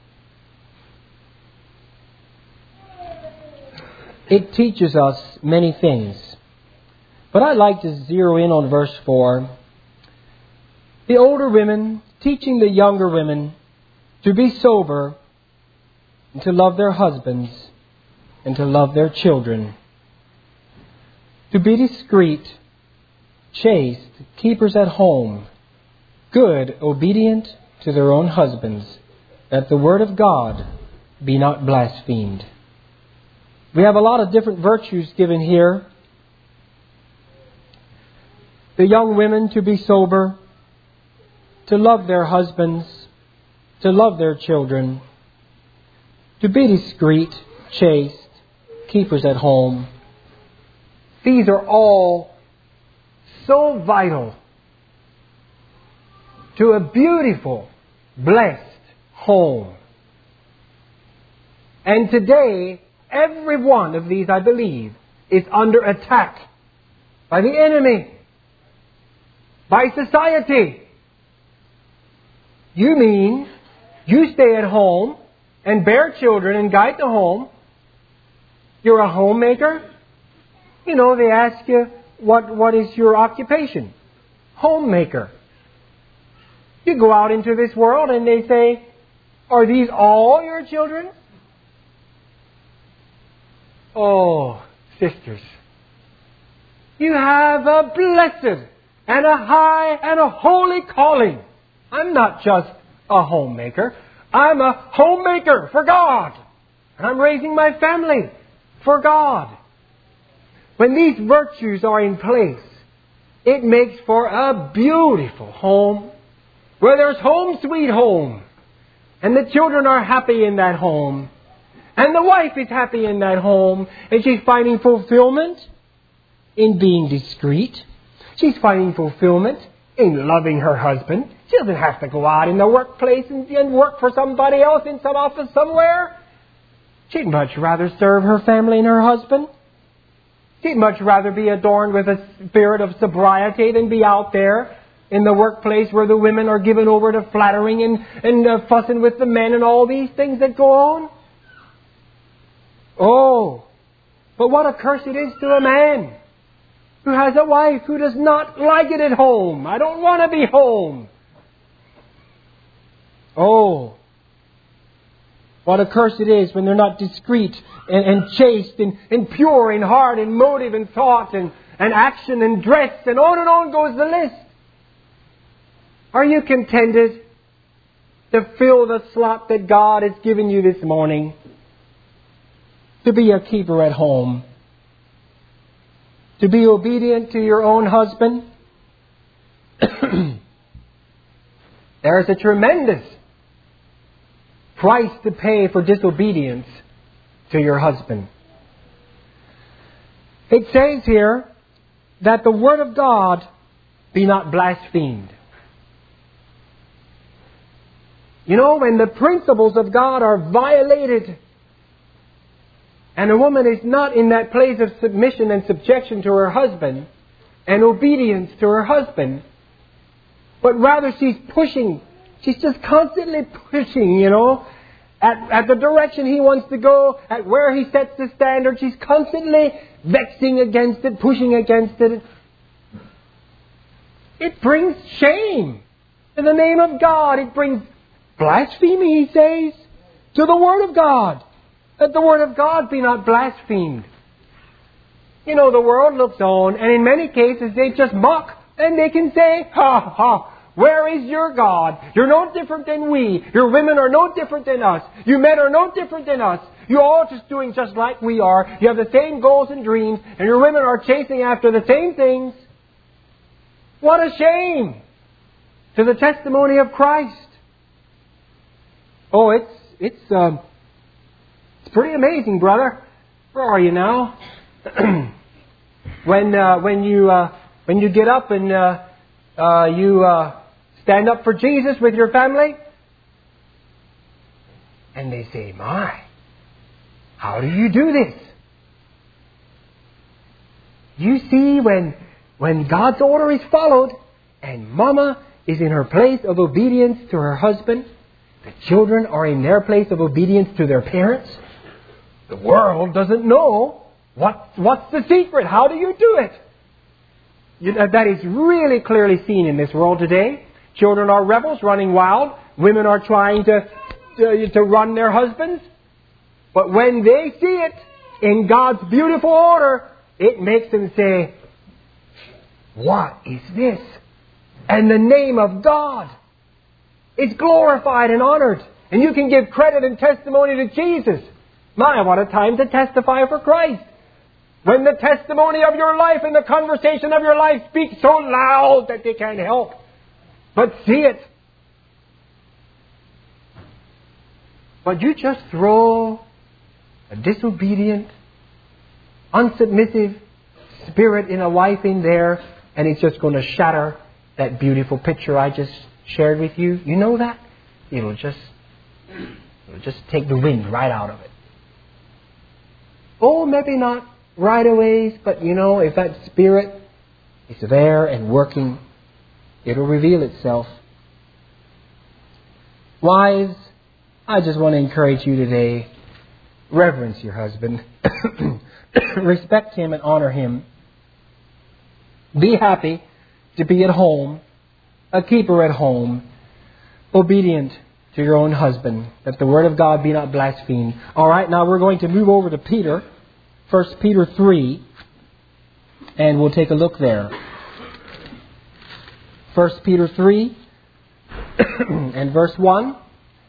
It teaches us many things. But I'd like to zero in on verse 4. The older women teaching the younger women to be sober and to love their husbands and to love their children. To be discreet, chaste, keepers at home, good, obedient to their own husbands, that the word of God be not blasphemed. We have a lot of different virtues given here. The young women to be sober, to love their husbands, to love their children, to be discreet, chaste, keepers at home. These are all so vital to a beautiful, blessed home. And today, every one of these, I believe, is under attack by the enemy, by society. You mean you stay at home and bear children and guide the home? You're a homemaker? You know, they ask you, what is your occupation? Homemaker. You go out into this world and they say, are these all your children? Oh, sisters, you have a blessed and a high and a holy calling. I'm not just a homemaker. I'm a homemaker for God. And I'm raising my family for God. When these virtues are in place, it makes for a beautiful home where there's home sweet home. And the children are happy in that home. And the wife is happy in that home. And she's finding fulfillment in being discreet. She's finding fulfillment in loving her husband. She doesn't have to go out in the workplace and work for somebody else in some office somewhere. She'd much rather serve her family and her husband. She'd much rather be adorned with a spirit of sobriety than be out there in the workplace where the women are given over to flattering and fussing with the men and all these things that go on. Oh, but what a curse it is to a man who has a wife who does not like it at home. I don't want to be home. Oh, what a curse it is when they're not discreet and chaste and pure in heart and motive and thought and action and dress, and on goes the list. Are you contented to fill the slot that God has given you this morning? To be a keeper at home? To be obedient to your own husband? There is a tremendous price to pay for disobedience to your husband. It says here that the word of God be not blasphemed. You know, when the principles of God are violated and a woman is not in that place of submission and subjection to her husband and obedience to her husband, but rather she's pushing, she's just constantly pushing, you know, at the direction he wants to go, at where he sets the standards. He's constantly vexing against it, pushing against it. It brings shame to the name of God. It brings blasphemy, he says, to the Word of God. That the Word of God be not blasphemed. You know, the world looks on, and in many cases they just mock, and they can say, ha, ha, where is your God? You're no different than we. Your women are no different than us. You men are no different than us. You're all just doing just like we are. You have the same goals and dreams, and your women are chasing after the same things. What a shame to the testimony of Christ. Oh, it's pretty amazing, brother. Where are you now? When you get up and you stand up for Jesus with your family, and they say, "My, how do you do this?" You see, when God's order is followed, and Mama is in her place of obedience to her husband, the children are in their place of obedience to their parents. The world doesn't know what's the secret. How do you do it? That is really clearly seen in this world today. Children are rebels, running wild. Women are trying to run their husbands. But when they see it in God's beautiful order, it makes them say, "What is this?" And the name of God is glorified and honored. And you can give credit and testimony to Jesus. My, what a time to testify for Christ. When the testimony of your life and the conversation of your life speaks so loud that they can't help but see it. But you just throw a disobedient, unsubmissive spirit in a wife in there, and it's just going to shatter that beautiful picture I just shared with you. You know that? It'll just take the wind right out of it. Oh, maybe not right away, but you know, if that spirit is there and working, it'll reveal itself. Wives, I just want to encourage you today, reverence your husband. Respect him and honor him. Be happy to be at home, a keeper at home, obedient to your own husband, that the word of God be not blasphemed. All right, now we're going to move over to Peter, 1 Peter 3, and we'll take a look there. 1 Peter 3 and verse 1.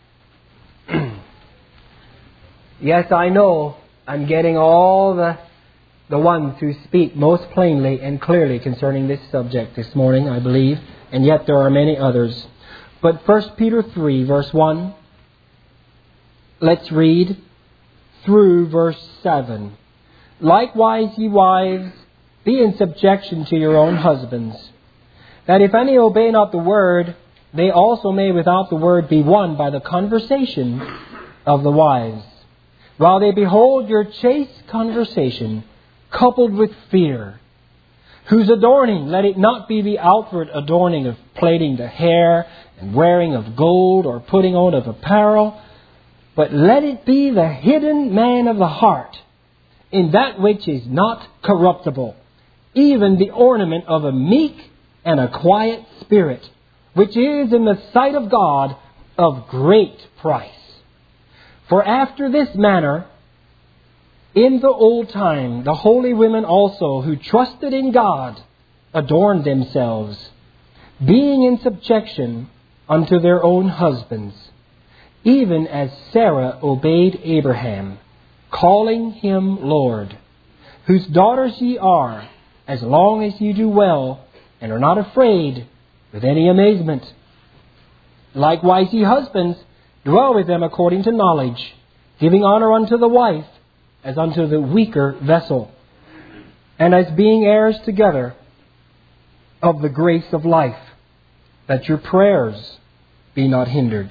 Yes, I know I'm getting all the ones who speak most plainly and clearly concerning this subject this morning, I believe, and yet there are many others. But 1 Peter 3, verse 1, let's read through verse 7. Likewise, ye wives, be in subjection to your own husbands, that if any obey not the word, they also may without the word be won by the conversation of the wives, while they behold your chaste conversation coupled with fear, whose adorning, let it not be the outward adorning of plaiting the hair and wearing of gold or putting on of apparel, but let it be the hidden man of the heart, in that which is not corruptible, even the ornament of a meek and a quiet spirit, which is in the sight of God of great price. For after this manner, in the old time, the holy women also, who trusted in God, adorned themselves, being in subjection unto their own husbands, even as Sarah obeyed Abraham, calling him Lord, whose daughters ye are, as long as ye do well, and are not afraid with any amazement. Likewise, ye husbands, dwell with them according to knowledge, giving honor unto the wife, as unto the weaker vessel, and as being heirs together of the grace of life, that your prayers be not hindered.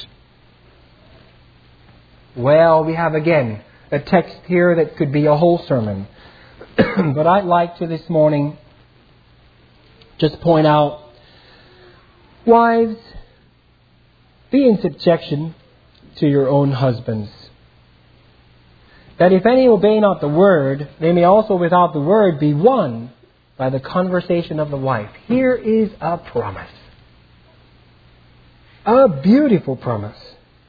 Well, we have again a text here that could be a whole sermon. But I'd like to this morning just point out, wives, be in subjection to your own husbands, that if any obey not the word, they may also without the word be won by the conversation of the wife. Here is a promise. A beautiful promise.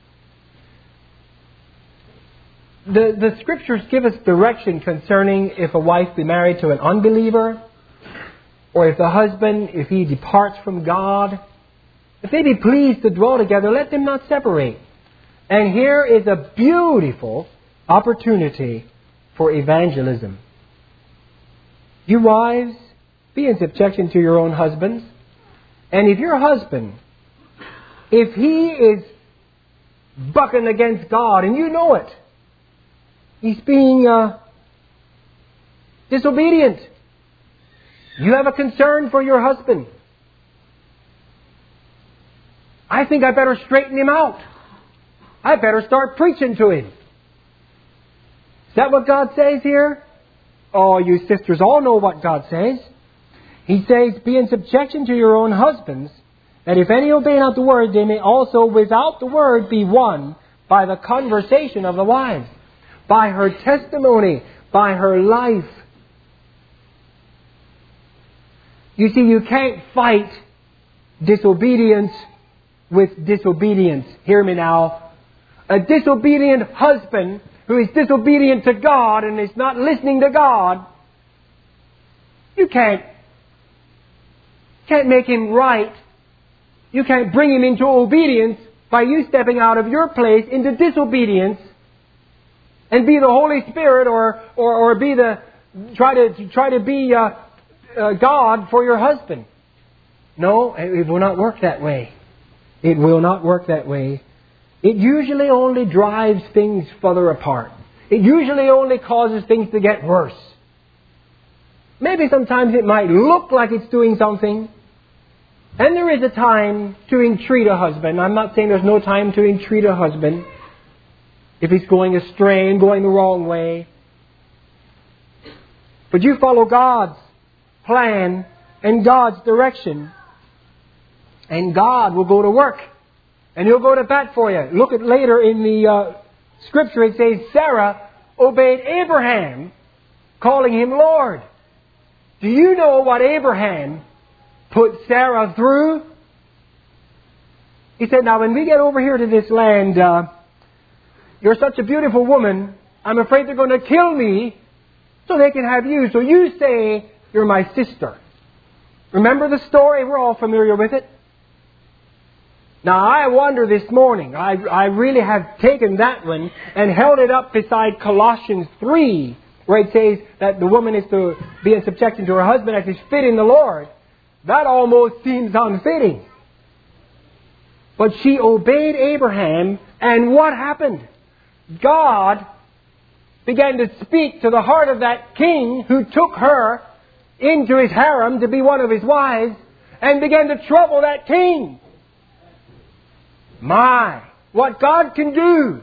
The Scriptures give us direction concerning if a wife be married to an unbeliever, or if the husband, if he departs from God, if they be pleased to dwell together, let them not separate. And here is a beautiful opportunity for evangelism. You wives, be in subjection to your own husbands. And if your husband, if he is bucking against God and you know it, he's being disobedient, you have a concern for your husband, I think I better straighten him out. I better start preaching to him. Is that what God says here? Oh, you sisters all know what God says. He says, be in subjection to your own husbands, that if any obey not the word, they may also without the word be won by the conversation of the wives, by her testimony, by her life. You see, you can't fight disobedience with disobedience. Hear me now. A disobedient husband who is disobedient to God and is not listening to God, you can't make him right. You can't bring him into obedience by you stepping out of your place into disobedience and be the Holy Spirit or be the try to be God for your husband. No, it will not work that way. It will not work that way. It usually only drives things further apart. It usually only causes things to get worse. Maybe sometimes it might look like it's doing something. And there is a time to entreat a husband. I'm not saying there's no time to entreat a husband if he's going astray and going the wrong way. But you follow God's plan and God's direction, and God will go to work. And He'll go to bat for you. Look at later in the Scripture, it says Sarah obeyed Abraham, calling him Lord. Do you know what Abraham put Sarah through? He said, now when we get over here to this land, you're such a beautiful woman, I'm afraid they're going to kill me so they can have you. So you say you're my sister. Remember the story? We're all familiar with it. Now I wonder this morning, I really have taken that one and held it up beside Colossians 3, where it says that the woman is to be in subjection to her husband as is fit in the Lord. That almost seems unfitting. But she obeyed Abraham, and what happened? God began to speak to the heart of that king who took her into his harem to be one of his wives, and began to trouble that king. My, what God can do.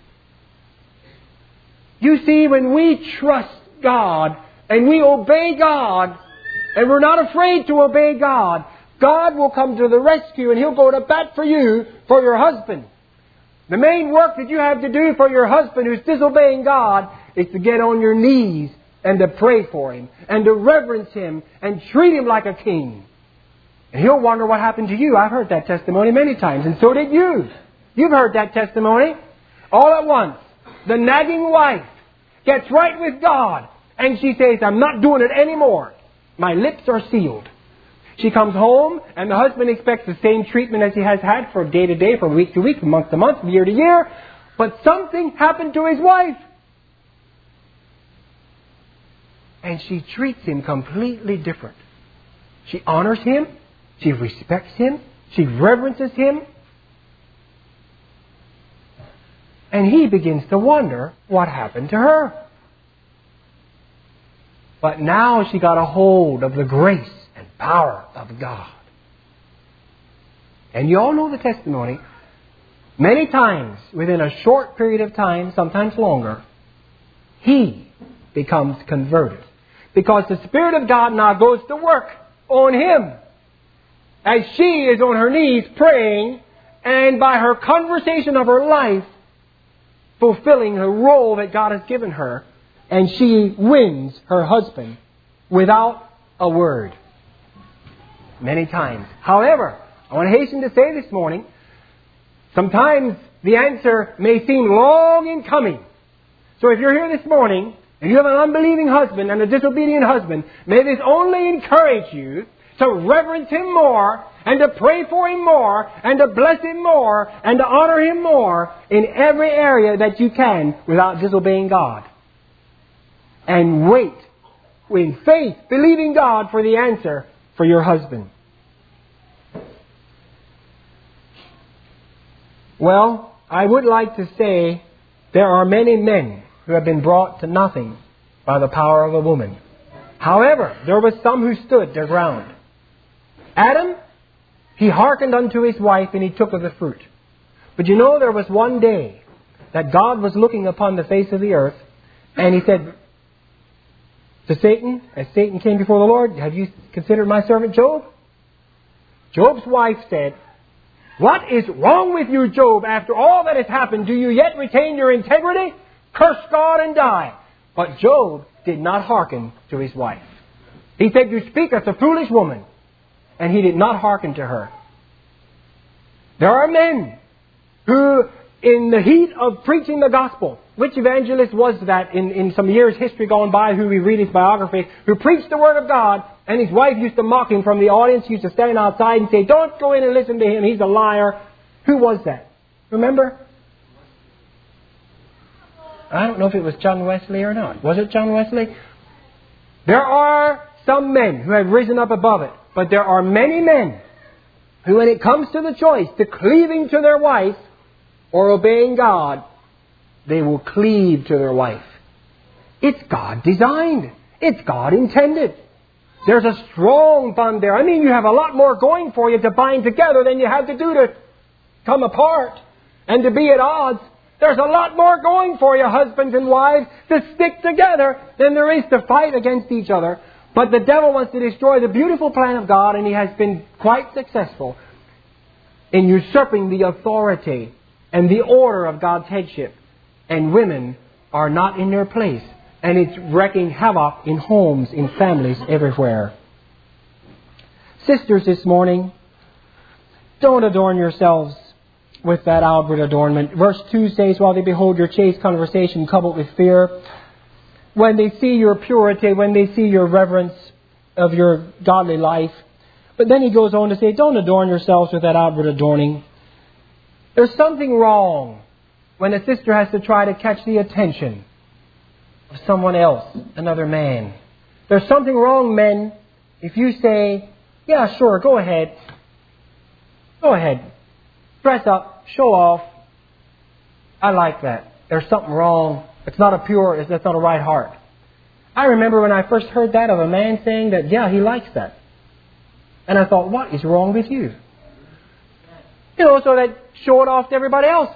You see, when we trust God and we obey God, and we're not afraid to obey God, God will come to the rescue and He'll go to bat for you, for your husband. The main work that you have to do for your husband who's disobeying God is to get on your knees and to pray for him and to reverence him and treat him like a king. And he'll wonder what happened to you. I've heard that testimony many times, and so did you. You've heard that testimony. All at once, the nagging wife gets right with God, and she says, I'm not doing it anymore. My lips are sealed. She comes home, and the husband expects the same treatment as he has had from day to day, from week to week, from month to month, from year to year. But something happened to his wife. And she treats him completely different. She honors him. She respects him. She reverences him. And he begins to wonder what happened to her. But now she got a hold of the grace and power of God. And you all know the testimony. Many times, within a short period of time, sometimes longer, he becomes converted. Because the Spirit of God now goes to work on him. As she is on her knees praying, and by her conversation of her life, fulfilling the role that God has given her, and she wins her husband without a word. Many times. However, I want to hasten to say this morning, sometimes the answer may seem long in coming. So if you're here this morning, and you have an unbelieving husband and a disobedient husband, may this only encourage you to reverence him more, and to pray for him more, and to bless him more, and to honor him more in every area that you can without disobeying God. And wait in faith, believing God for the answer for your husband. Well, I would like to say there are many men who have been brought to nothing by the power of a woman. However, there were some who stood their ground. Adam, he hearkened unto his wife, and he took of the fruit. But you know, there was one day that God was looking upon the face of the earth, and he said to Satan, as Satan came before the Lord, have you considered my servant Job? Job's wife said, what is wrong with you, Job? After all that has happened, do you yet retain your integrity? Curse God and die. But Job did not hearken to his wife. He said, you speak as a foolish woman. And he did not hearken to her. There are men who, in the heat of preaching the gospel, which evangelist was that in some years' history gone by, who we read his biography, who preached the Word of God, and his wife used to mock him from the audience, used to stand outside and say, don't go in and listen to him, he's a liar. Who was that? Remember? I don't know if it was John Wesley or not. Was it John Wesley? There are some men who have risen up above it. But there are many men who, when it comes to the choice to cleaving to their wife or obeying God, they will cleave to their wife. It's God designed. It's God intended. There's a strong bond there. I mean, you have a lot more going for you to bind together than you have to do to come apart and to be at odds. There's a lot more going for you, husbands and wives, to stick together than there is to fight against each other. But the devil wants to destroy the beautiful plan of God, and he has been quite successful in usurping the authority and the order of God's headship. And women are not in their place. And it's wreaking havoc in homes, in families, everywhere. Sisters, this morning, don't adorn yourselves with that outward adornment. Verse 2 says, while they behold your chaste conversation coupled with fear, when they see your purity, when they see your reverence of your godly life. But then he goes on to say, don't adorn yourselves with that outward adorning. There's something wrong when a sister has to try to catch the attention of someone else, another man. There's something wrong, men, if you say, yeah, sure, go ahead. Go ahead. Dress up, show off. I like that. There's something wrong. It's not a pure, that's not a right heart. I remember when I first heard that of a man saying that, yeah, he likes that. And I thought, what is wrong with you? You know, so that show it off to everybody else.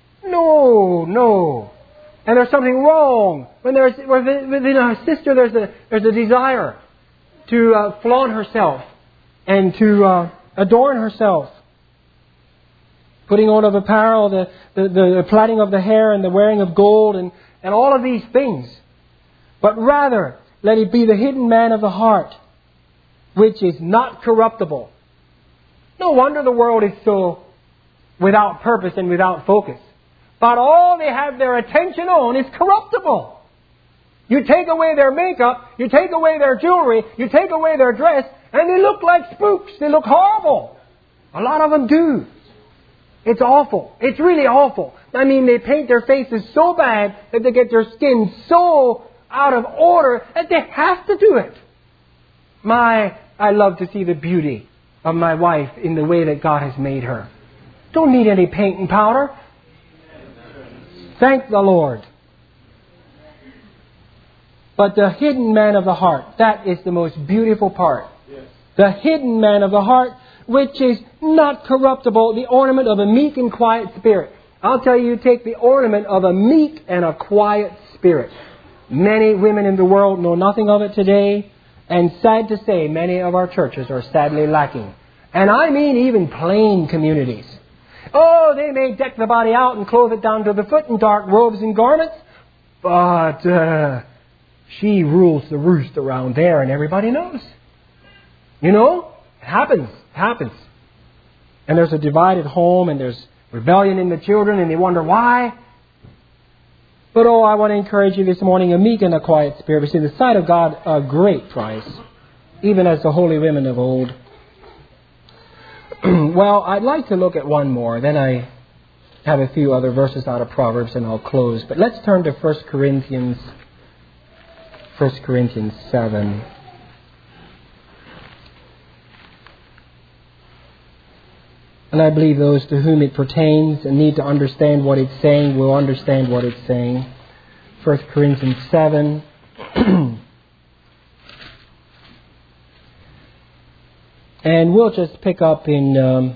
No. And there's something wrong. Within a sister, there's a desire to flaunt herself and to adorn herself. Putting on of apparel, the plaiting of the hair and the wearing of gold and all of these things. But rather, let it be the hidden man of the heart, which is not corruptible. No wonder the world is so without purpose and without focus. But all they have their attention on is corruptible. You take away their makeup, you take away their jewelry, you take away their dress, and they look like spooks. They look horrible. A lot of them do. It's awful. It's really awful. I mean, they paint their faces so bad that they get their skin so out of order that they have to do it. I love to see the beauty of my wife in the way that God has made her. Don't need any paint and powder. Thank the Lord. But the hidden man of the heart, that is the most beautiful part. Yes. The hidden man of the heart, which is not corruptible, the ornament of a meek and quiet spirit. I'll tell you, take the ornament of a meek and a quiet spirit. Many women in the world know nothing of it today. And sad to say, many of our churches are sadly lacking. And I mean even plain communities. Oh, they may deck the body out and clothe it down to the foot in dark robes and garments, but she rules the roost around there, and everybody knows. You know, it happens. And there's a divided home, and there's rebellion in the children, and they wonder why. But I want to encourage you this morning, a meek and a quiet spirit. We see the sight of God a great price, even as the holy women of old. Well, I'd like to look at one more. Then I have a few other verses out of Proverbs, and I'll close. But let's turn to 1 Corinthians 7. And I believe those to whom it pertains and need to understand what it's saying will understand what it's saying. 1 Corinthians 7. And we'll just pick up in...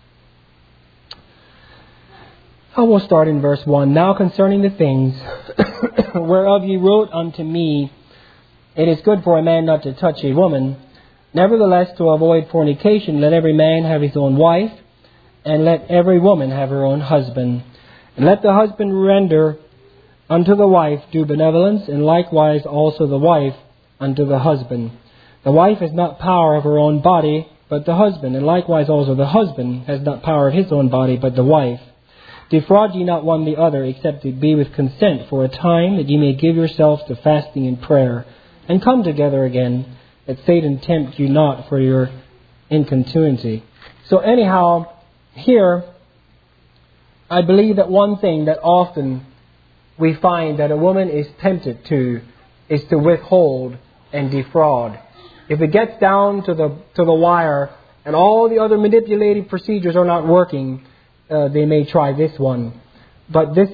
we'll start in verse 1. Now concerning the things whereof ye wrote unto me, it is good for a man not to touch a woman. Nevertheless, to avoid fornication, let every man have his own wife, and let every woman have her own husband. And let the husband render unto the wife due benevolence, and likewise also the wife unto the husband. The wife has not power of her own body, but the husband. And likewise also the husband has not power of his own body, but the wife. Defraud ye not one the other, except it be with consent for a time, that ye may give yourselves to fasting and prayer, and come together again, that Satan tempt you not for your incontinency. So anyhow, here, I believe that one thing that often we find that a woman is tempted to is to withhold and defraud. If it gets down to the wire and all the other manipulative procedures are not working, they may try this one. But this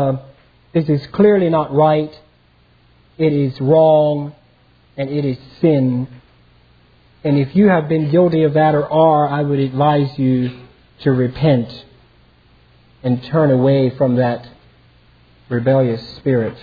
is clearly not right. It is wrong, and it is sin. And if you have been guilty of that or are, I would advise you to repent and turn away from that rebellious spirit.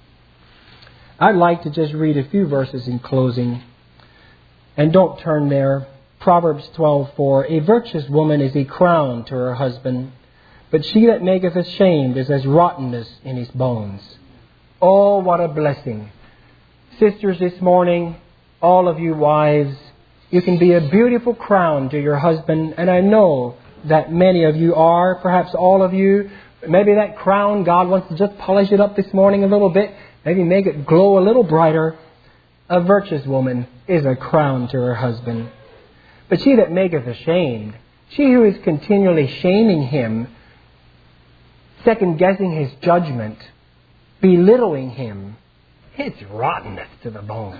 I'd like to just read a few verses in closing. And don't turn there. Proverbs 12:4. A virtuous woman is a crown to her husband, but she that maketh ashamed is as rottenness in his bones. Oh, what a blessing. Sisters, this morning, all of you wives, you can be a beautiful crown to your husband, and I know that many of you are, perhaps all of you. Maybe that crown, God wants to just polish it up this morning a little bit, maybe make it glow a little brighter. A virtuous woman is a crown to her husband. But she that maketh ashamed, she who is continually shaming him, second-guessing his judgment, belittling him, it's rottenness to the bones.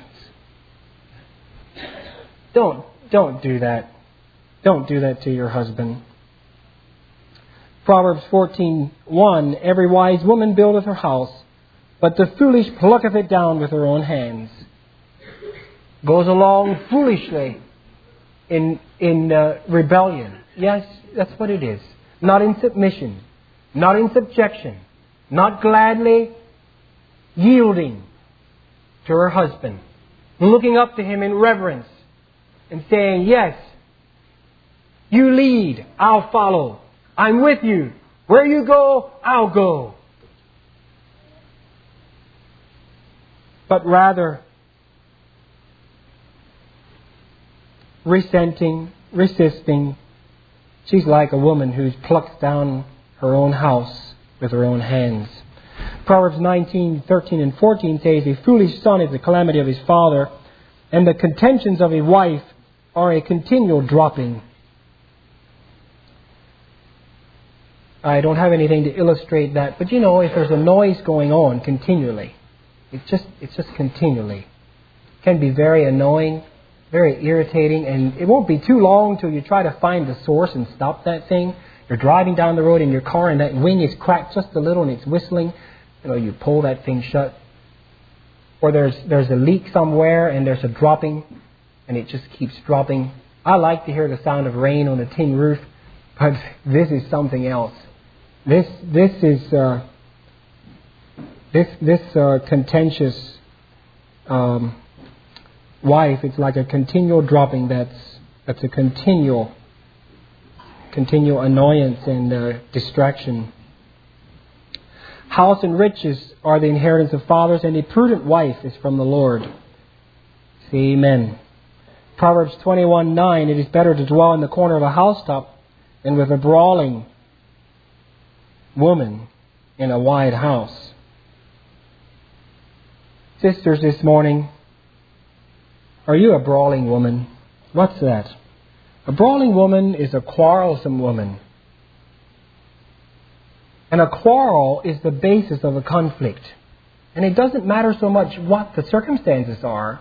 Don't do that. Don't do that to your husband. Proverbs 14:1. Every wise woman buildeth her house, but the foolish plucketh it down with her own hands. Goes along foolishly in rebellion. Yes, that's what it is. Not in submission, not in subjection, not gladly yielding to her husband, looking up to him in reverence and saying, yes, you lead, I'll follow. I'm with you. Where you go, I'll go. But rather resenting, resisting. She's like a woman who plucks down her own house with her own hands. Proverbs 19:13 and 14 says, a foolish son is the calamity of his father, and the contentions of a wife are a continual dropping. I don't have anything to illustrate that, but if there's a noise going on continually, it's just continually. It can be very annoying, very irritating, and it won't be too long till you try to find the source and stop that thing. You're driving down the road in your car and that wing is cracked just a little and it's whistling. You pull that thing shut. Or there's a leak somewhere and there's a dropping and it just keeps dropping. I like to hear the sound of rain on a tin roof, but this is something else. This contentious wife, it's like a continual dropping. That's a continual continual annoyance and distraction. House and riches are the inheritance of fathers, and a prudent wife is from the Lord. Say amen. Proverbs 21:9, it is better to dwell in the corner of a housetop than with a brawling woman in a wide house. Sisters, this morning, are you a brawling woman? What's that? A brawling woman is a quarrelsome woman. And a quarrel is the basis of a conflict. And it doesn't matter so much what the circumstances are,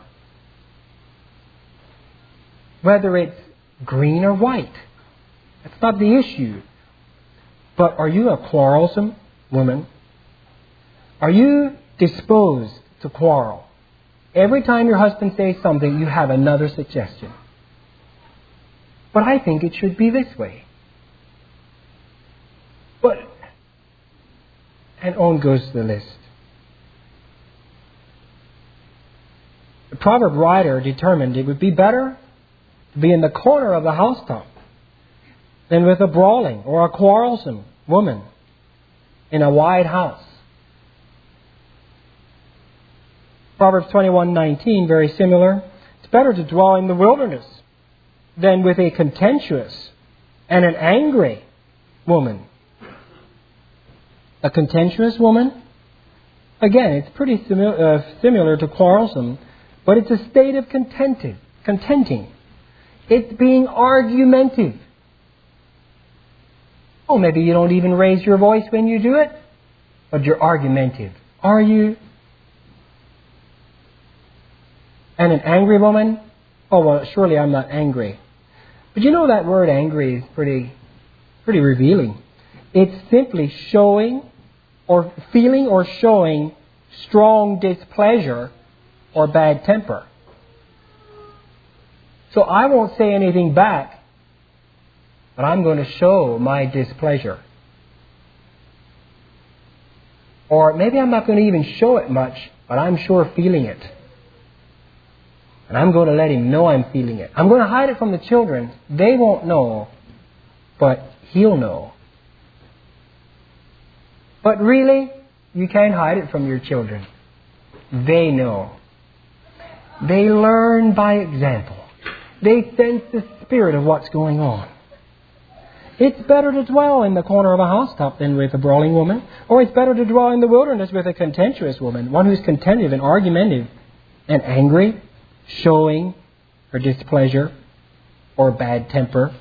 whether it's green or white. That's not the issue. But are you a quarrelsome woman? Are you disposed to quarrel? Every time your husband says something, you have another suggestion. But I think it should be this way. And on goes the list. The proverb writer determined it would be better to be in the corner of the housetop than with a brawling or a quarrelsome woman in a wide house. Proverbs 21:19, very similar. It's better to dwell in the wilderness than with a contentious and an angry woman. A contentious woman, again, it's pretty similar to quarrelsome, but it's a state of contenting. It's being argumentative. Oh, maybe you don't even raise your voice when you do it, but you're argumentative. Are you? And an angry woman? Oh, well, surely I'm not angry. But you know that word angry is pretty revealing. It's simply showing or feeling or showing strong displeasure or bad temper. So I won't say anything back, but I'm going to show my displeasure. Or maybe I'm not going to even show it much, but I'm sure feeling it. And I'm going to let him know I'm feeling it. I'm going to hide it from the children. They won't know, but he'll know. But really, you can't hide it from your children. They know. They learn by example. They sense the spirit of what's going on. It's better to dwell in the corner of a housetop than with a brawling woman. Or it's better to dwell in the wilderness with a contentious woman, one who's contentious and argumentative and angry, showing her displeasure or bad temper.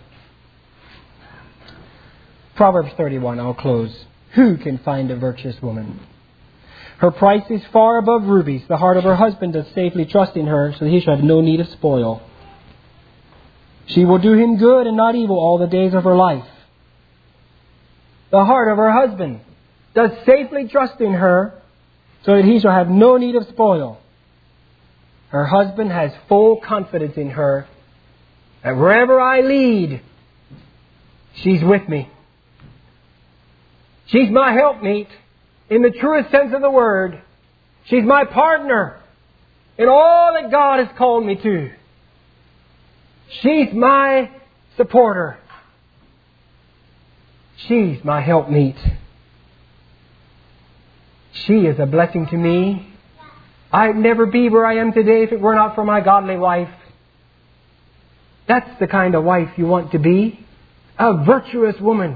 Proverbs 31, I'll close. Who can find a virtuous woman? Her price is far above rubies. The heart of her husband does safely trust in her, so that he shall have no need of spoil. She will do him good and not evil all the days of her life. The heart of her husband does safely trust in her, so that he shall have no need of spoil. Her husband has full confidence in her, that wherever I lead, she's with me. She's my helpmeet in the truest sense of the word. She's my partner in all that God has called me to. She's my supporter. She's my helpmeet. She is a blessing to me. I'd never be where I am today if it were not for my godly wife. That's the kind of wife you want to be. A virtuous woman.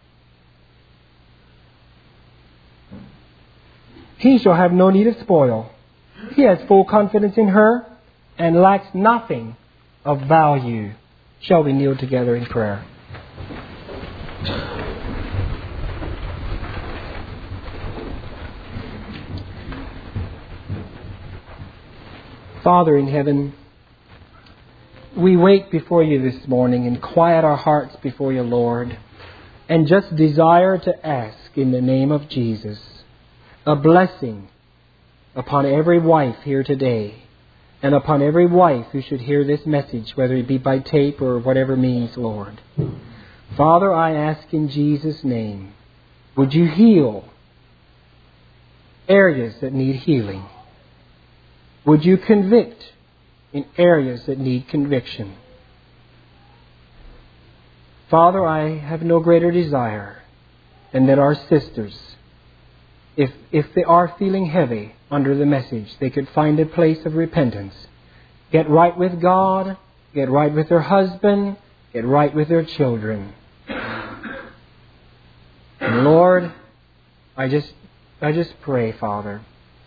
He shall have no need of spoil. He has full confidence in her and lacks nothing of value. Shall we kneel together in prayer? Father in heaven, we wait before you this morning and quiet our hearts before you, Lord, and just desire to ask in the name of Jesus a blessing upon every wife here today and upon every wife who should hear this message, whether it be by tape or whatever means, Lord. Father, I ask in Jesus' name, would you heal areas that need healing? Would you convict in areas that need conviction? Father, I have no greater desire than that our sisters, if they are feeling heavy under the message, they could find a place of repentance. Get right with God, get right with their husband, get right with their children. And Lord, I just pray, Father,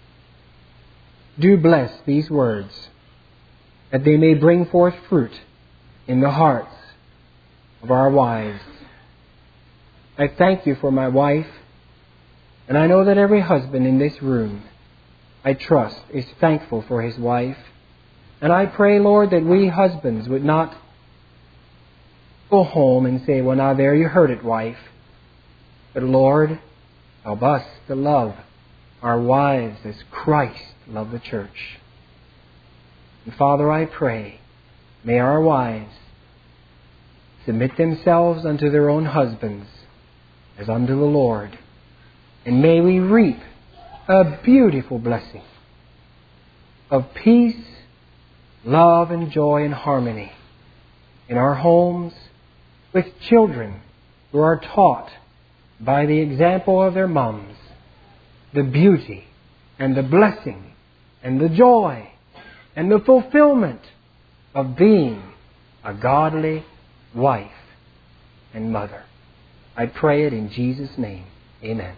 do bless these words, that they may bring forth fruit in the hearts of our wives. I thank you for my wife, and I know that every husband in this room, I trust, is thankful for his wife. And I pray, Lord, that we husbands would not go home and say, well, now there you heard it, wife. But Lord, help us to love our wives as Christ loved the church. And Father, I pray, may our wives submit themselves unto their own husbands as unto the Lord. And may we reap a beautiful blessing of peace, love, and joy and harmony in our homes, with children who are taught by the example of their moms the beauty and the blessing and the joy and the fulfillment of being a godly wife and mother. I pray it in Jesus' name. Amen.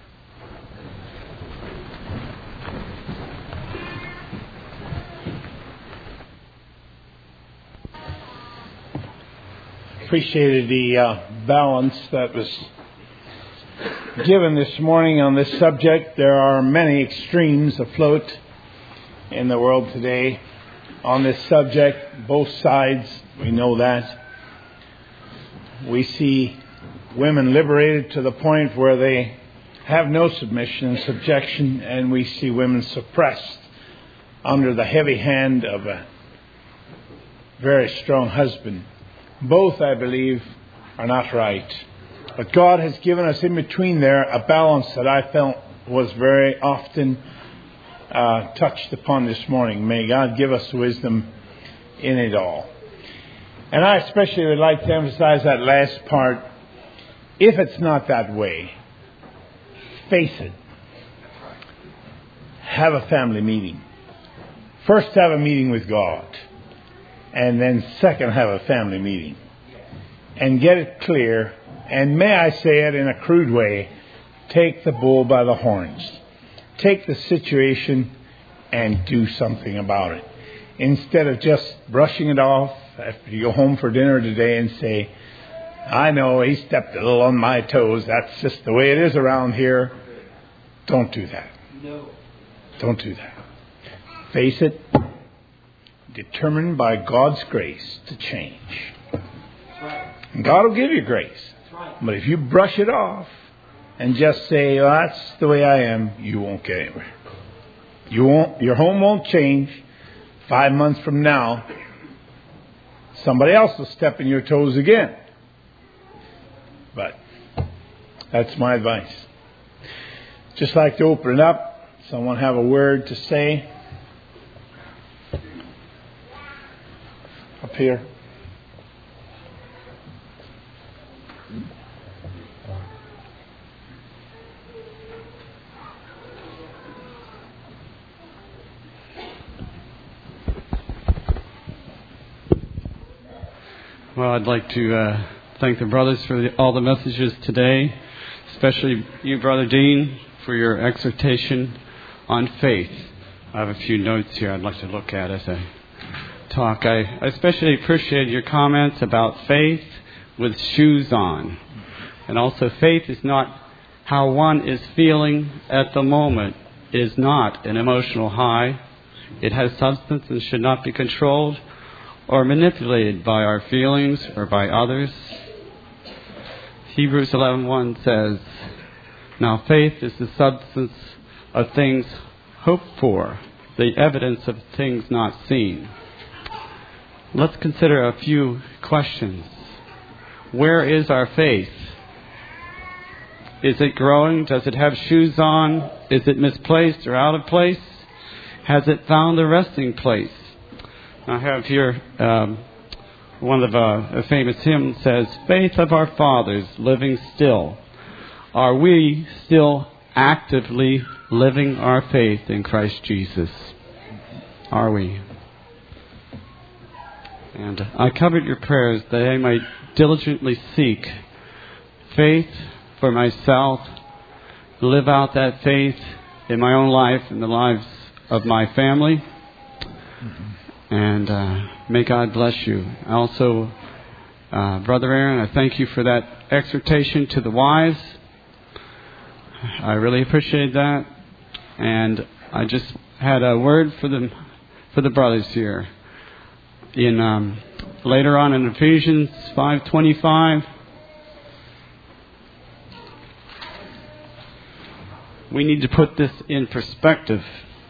Appreciated the balance that was given this morning on this subject. There are many extremes afloat in the world today on this subject. Both sides, we know that. We see women liberated to the point where they have no submission and subjection, and we see women suppressed under the heavy hand of a very strong husband. Both, I believe, are not right. But God has given us in between there a balance that I felt was very often touched upon this morning. May God give us wisdom in it all. And I especially would like to emphasize that last part. If it's not that way, face it. Have a family meeting. First, have a meeting with God. And then second, have a family meeting. And get it clear. And may I say it in a crude way, take the bull by the horns. Take the situation and do something about it. Instead of just brushing it off after you go home for dinner today and say, I know he stepped a little on my toes. That's just the way it is around here. Don't do that. No. Don't do that. Face it. Determined by God's grace to change. And God will give you grace. But if you brush it off and just say, well, that's the way I am, you won't get anywhere. Your home won't change. 5 months from now, somebody else will step in your toes again. But that's my advice. Just like to open it up. Someone have a word to say? Up here.
Well, I'd like to thank the brothers for all the messages today, especially you, Brother Dean, for your exhortation on faith. I have a few notes here I'd like to look at as I talk. I especially appreciate your comments about faith with shoes on. And also, faith is not how one is feeling at the moment, is not an emotional high. It has substance and should not be controlled or manipulated by our feelings or by others. Hebrews 11:1 says, now faith is the substance of things hoped for, the evidence of things not seen. Let's consider a few questions. Where is our faith? Is it growing? Does it have shoes on? Is it misplaced or out of place? Has it found a resting place? I have here one of a famous hymn says, "Faith of our fathers living still." Are we still actively living our faith in Christ Jesus? Are we? And I covered your prayers that I might diligently seek faith for myself, live out that faith in my own life and the lives of my family. And may God bless you. Also, Brother Aaron, I thank you for that exhortation to the wives. I really appreciate that. And I just had a word for the brothers here. In later on in Ephesians 5:25, we need to put this in perspective.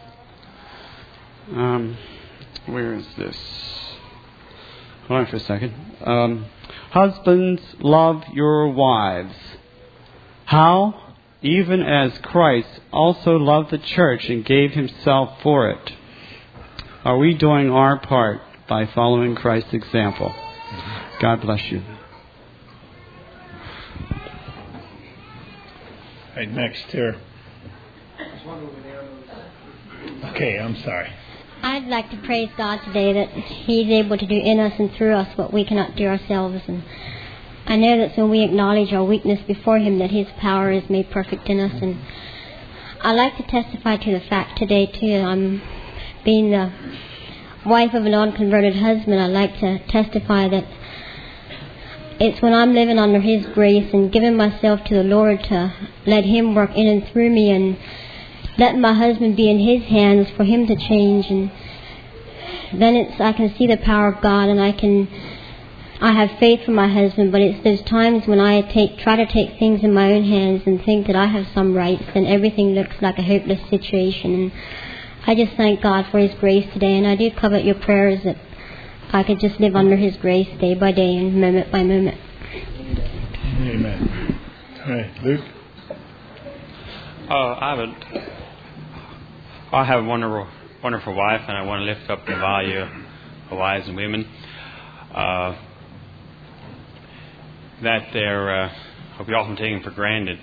Where is this? Hold on for a second. Husbands, love your wives. How? Even as Christ also loved the church and gave himself for it. Are we doing our part by following Christ's example? God bless you.
Right next here. Okay, I'm sorry.
I'd like to praise God today that He's able to do in us and through us what we cannot do ourselves. And I know that when we acknowledge our weakness before Him, that His power is made perfect in us. And I'd like to testify to the fact today, too. I'm being the wife of an unconverted husband. I'd like to testify that it's when I'm living under His grace and giving myself to the Lord to let Him work in and through me, and letting my husband be in His hands for him to change, and then I can see the power of God, and I have faith for my husband. But it's those times when I try to take things in my own hands and think that I have some rights, and everything looks like a hopeless situation. And I just thank God for His grace today, and I do covet your prayers that I could just live under His grace day by day and moment by moment.
Amen. All right, Luke.
I have a wonderful wife, and I want to lift up the value of wives and women. That they're we often taken for granted.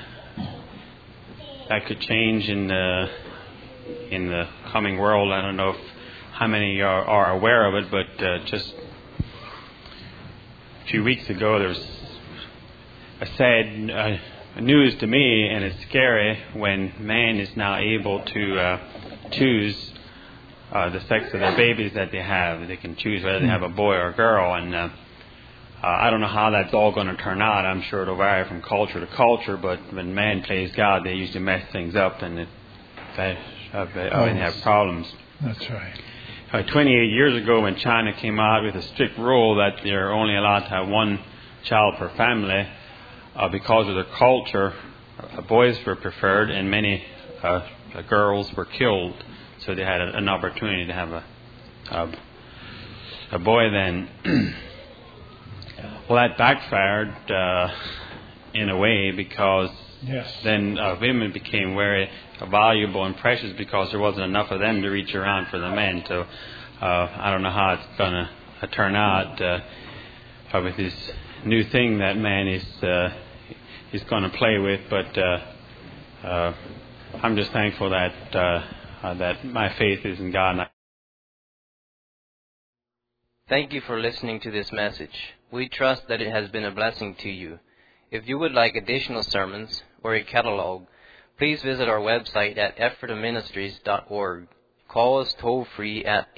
That could change in the coming world. I don't know how many are aware of it, but just a few weeks ago there was a sad news to me, and it's scary when man is now able to choose the sex of their babies that they have. They can choose whether they have a boy or a girl, and I don't know how that's all going to turn out. I'm sure it'll vary from culture to culture, but when man plays God, they usually mess things up, and they have problems.
That's right.
28 years ago, when China came out with a strict rule that they're only allowed to have one child per family, because of their culture, boys were preferred, and many girls were killed. So they had an opportunity to have a boy then. Well, that backfired in a way, because then women became very valuable and precious because there wasn't enough of them to reach around for the men. So I don't know how it's going to turn out with this new thing that man is going to play with, but I'm just thankful that that my faith is in God.
Thank you for listening to this message. We trust that it has been a blessing to you. If you would like additional sermons or a catalog, please visit our website at ephrataministries.org. Call us toll-free at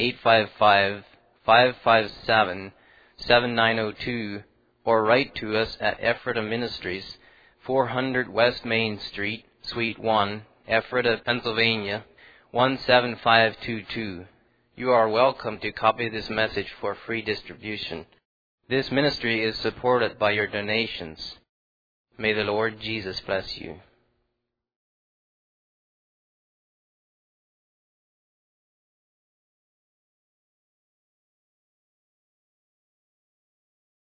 855-557-7902, or write to us at Ephrata Ministries, 400 West Main Street, Suite 1, Ephrata, Pennsylvania, 17522. You are welcome to copy this message for free distribution. This ministry is supported by your donations. May the Lord Jesus bless you.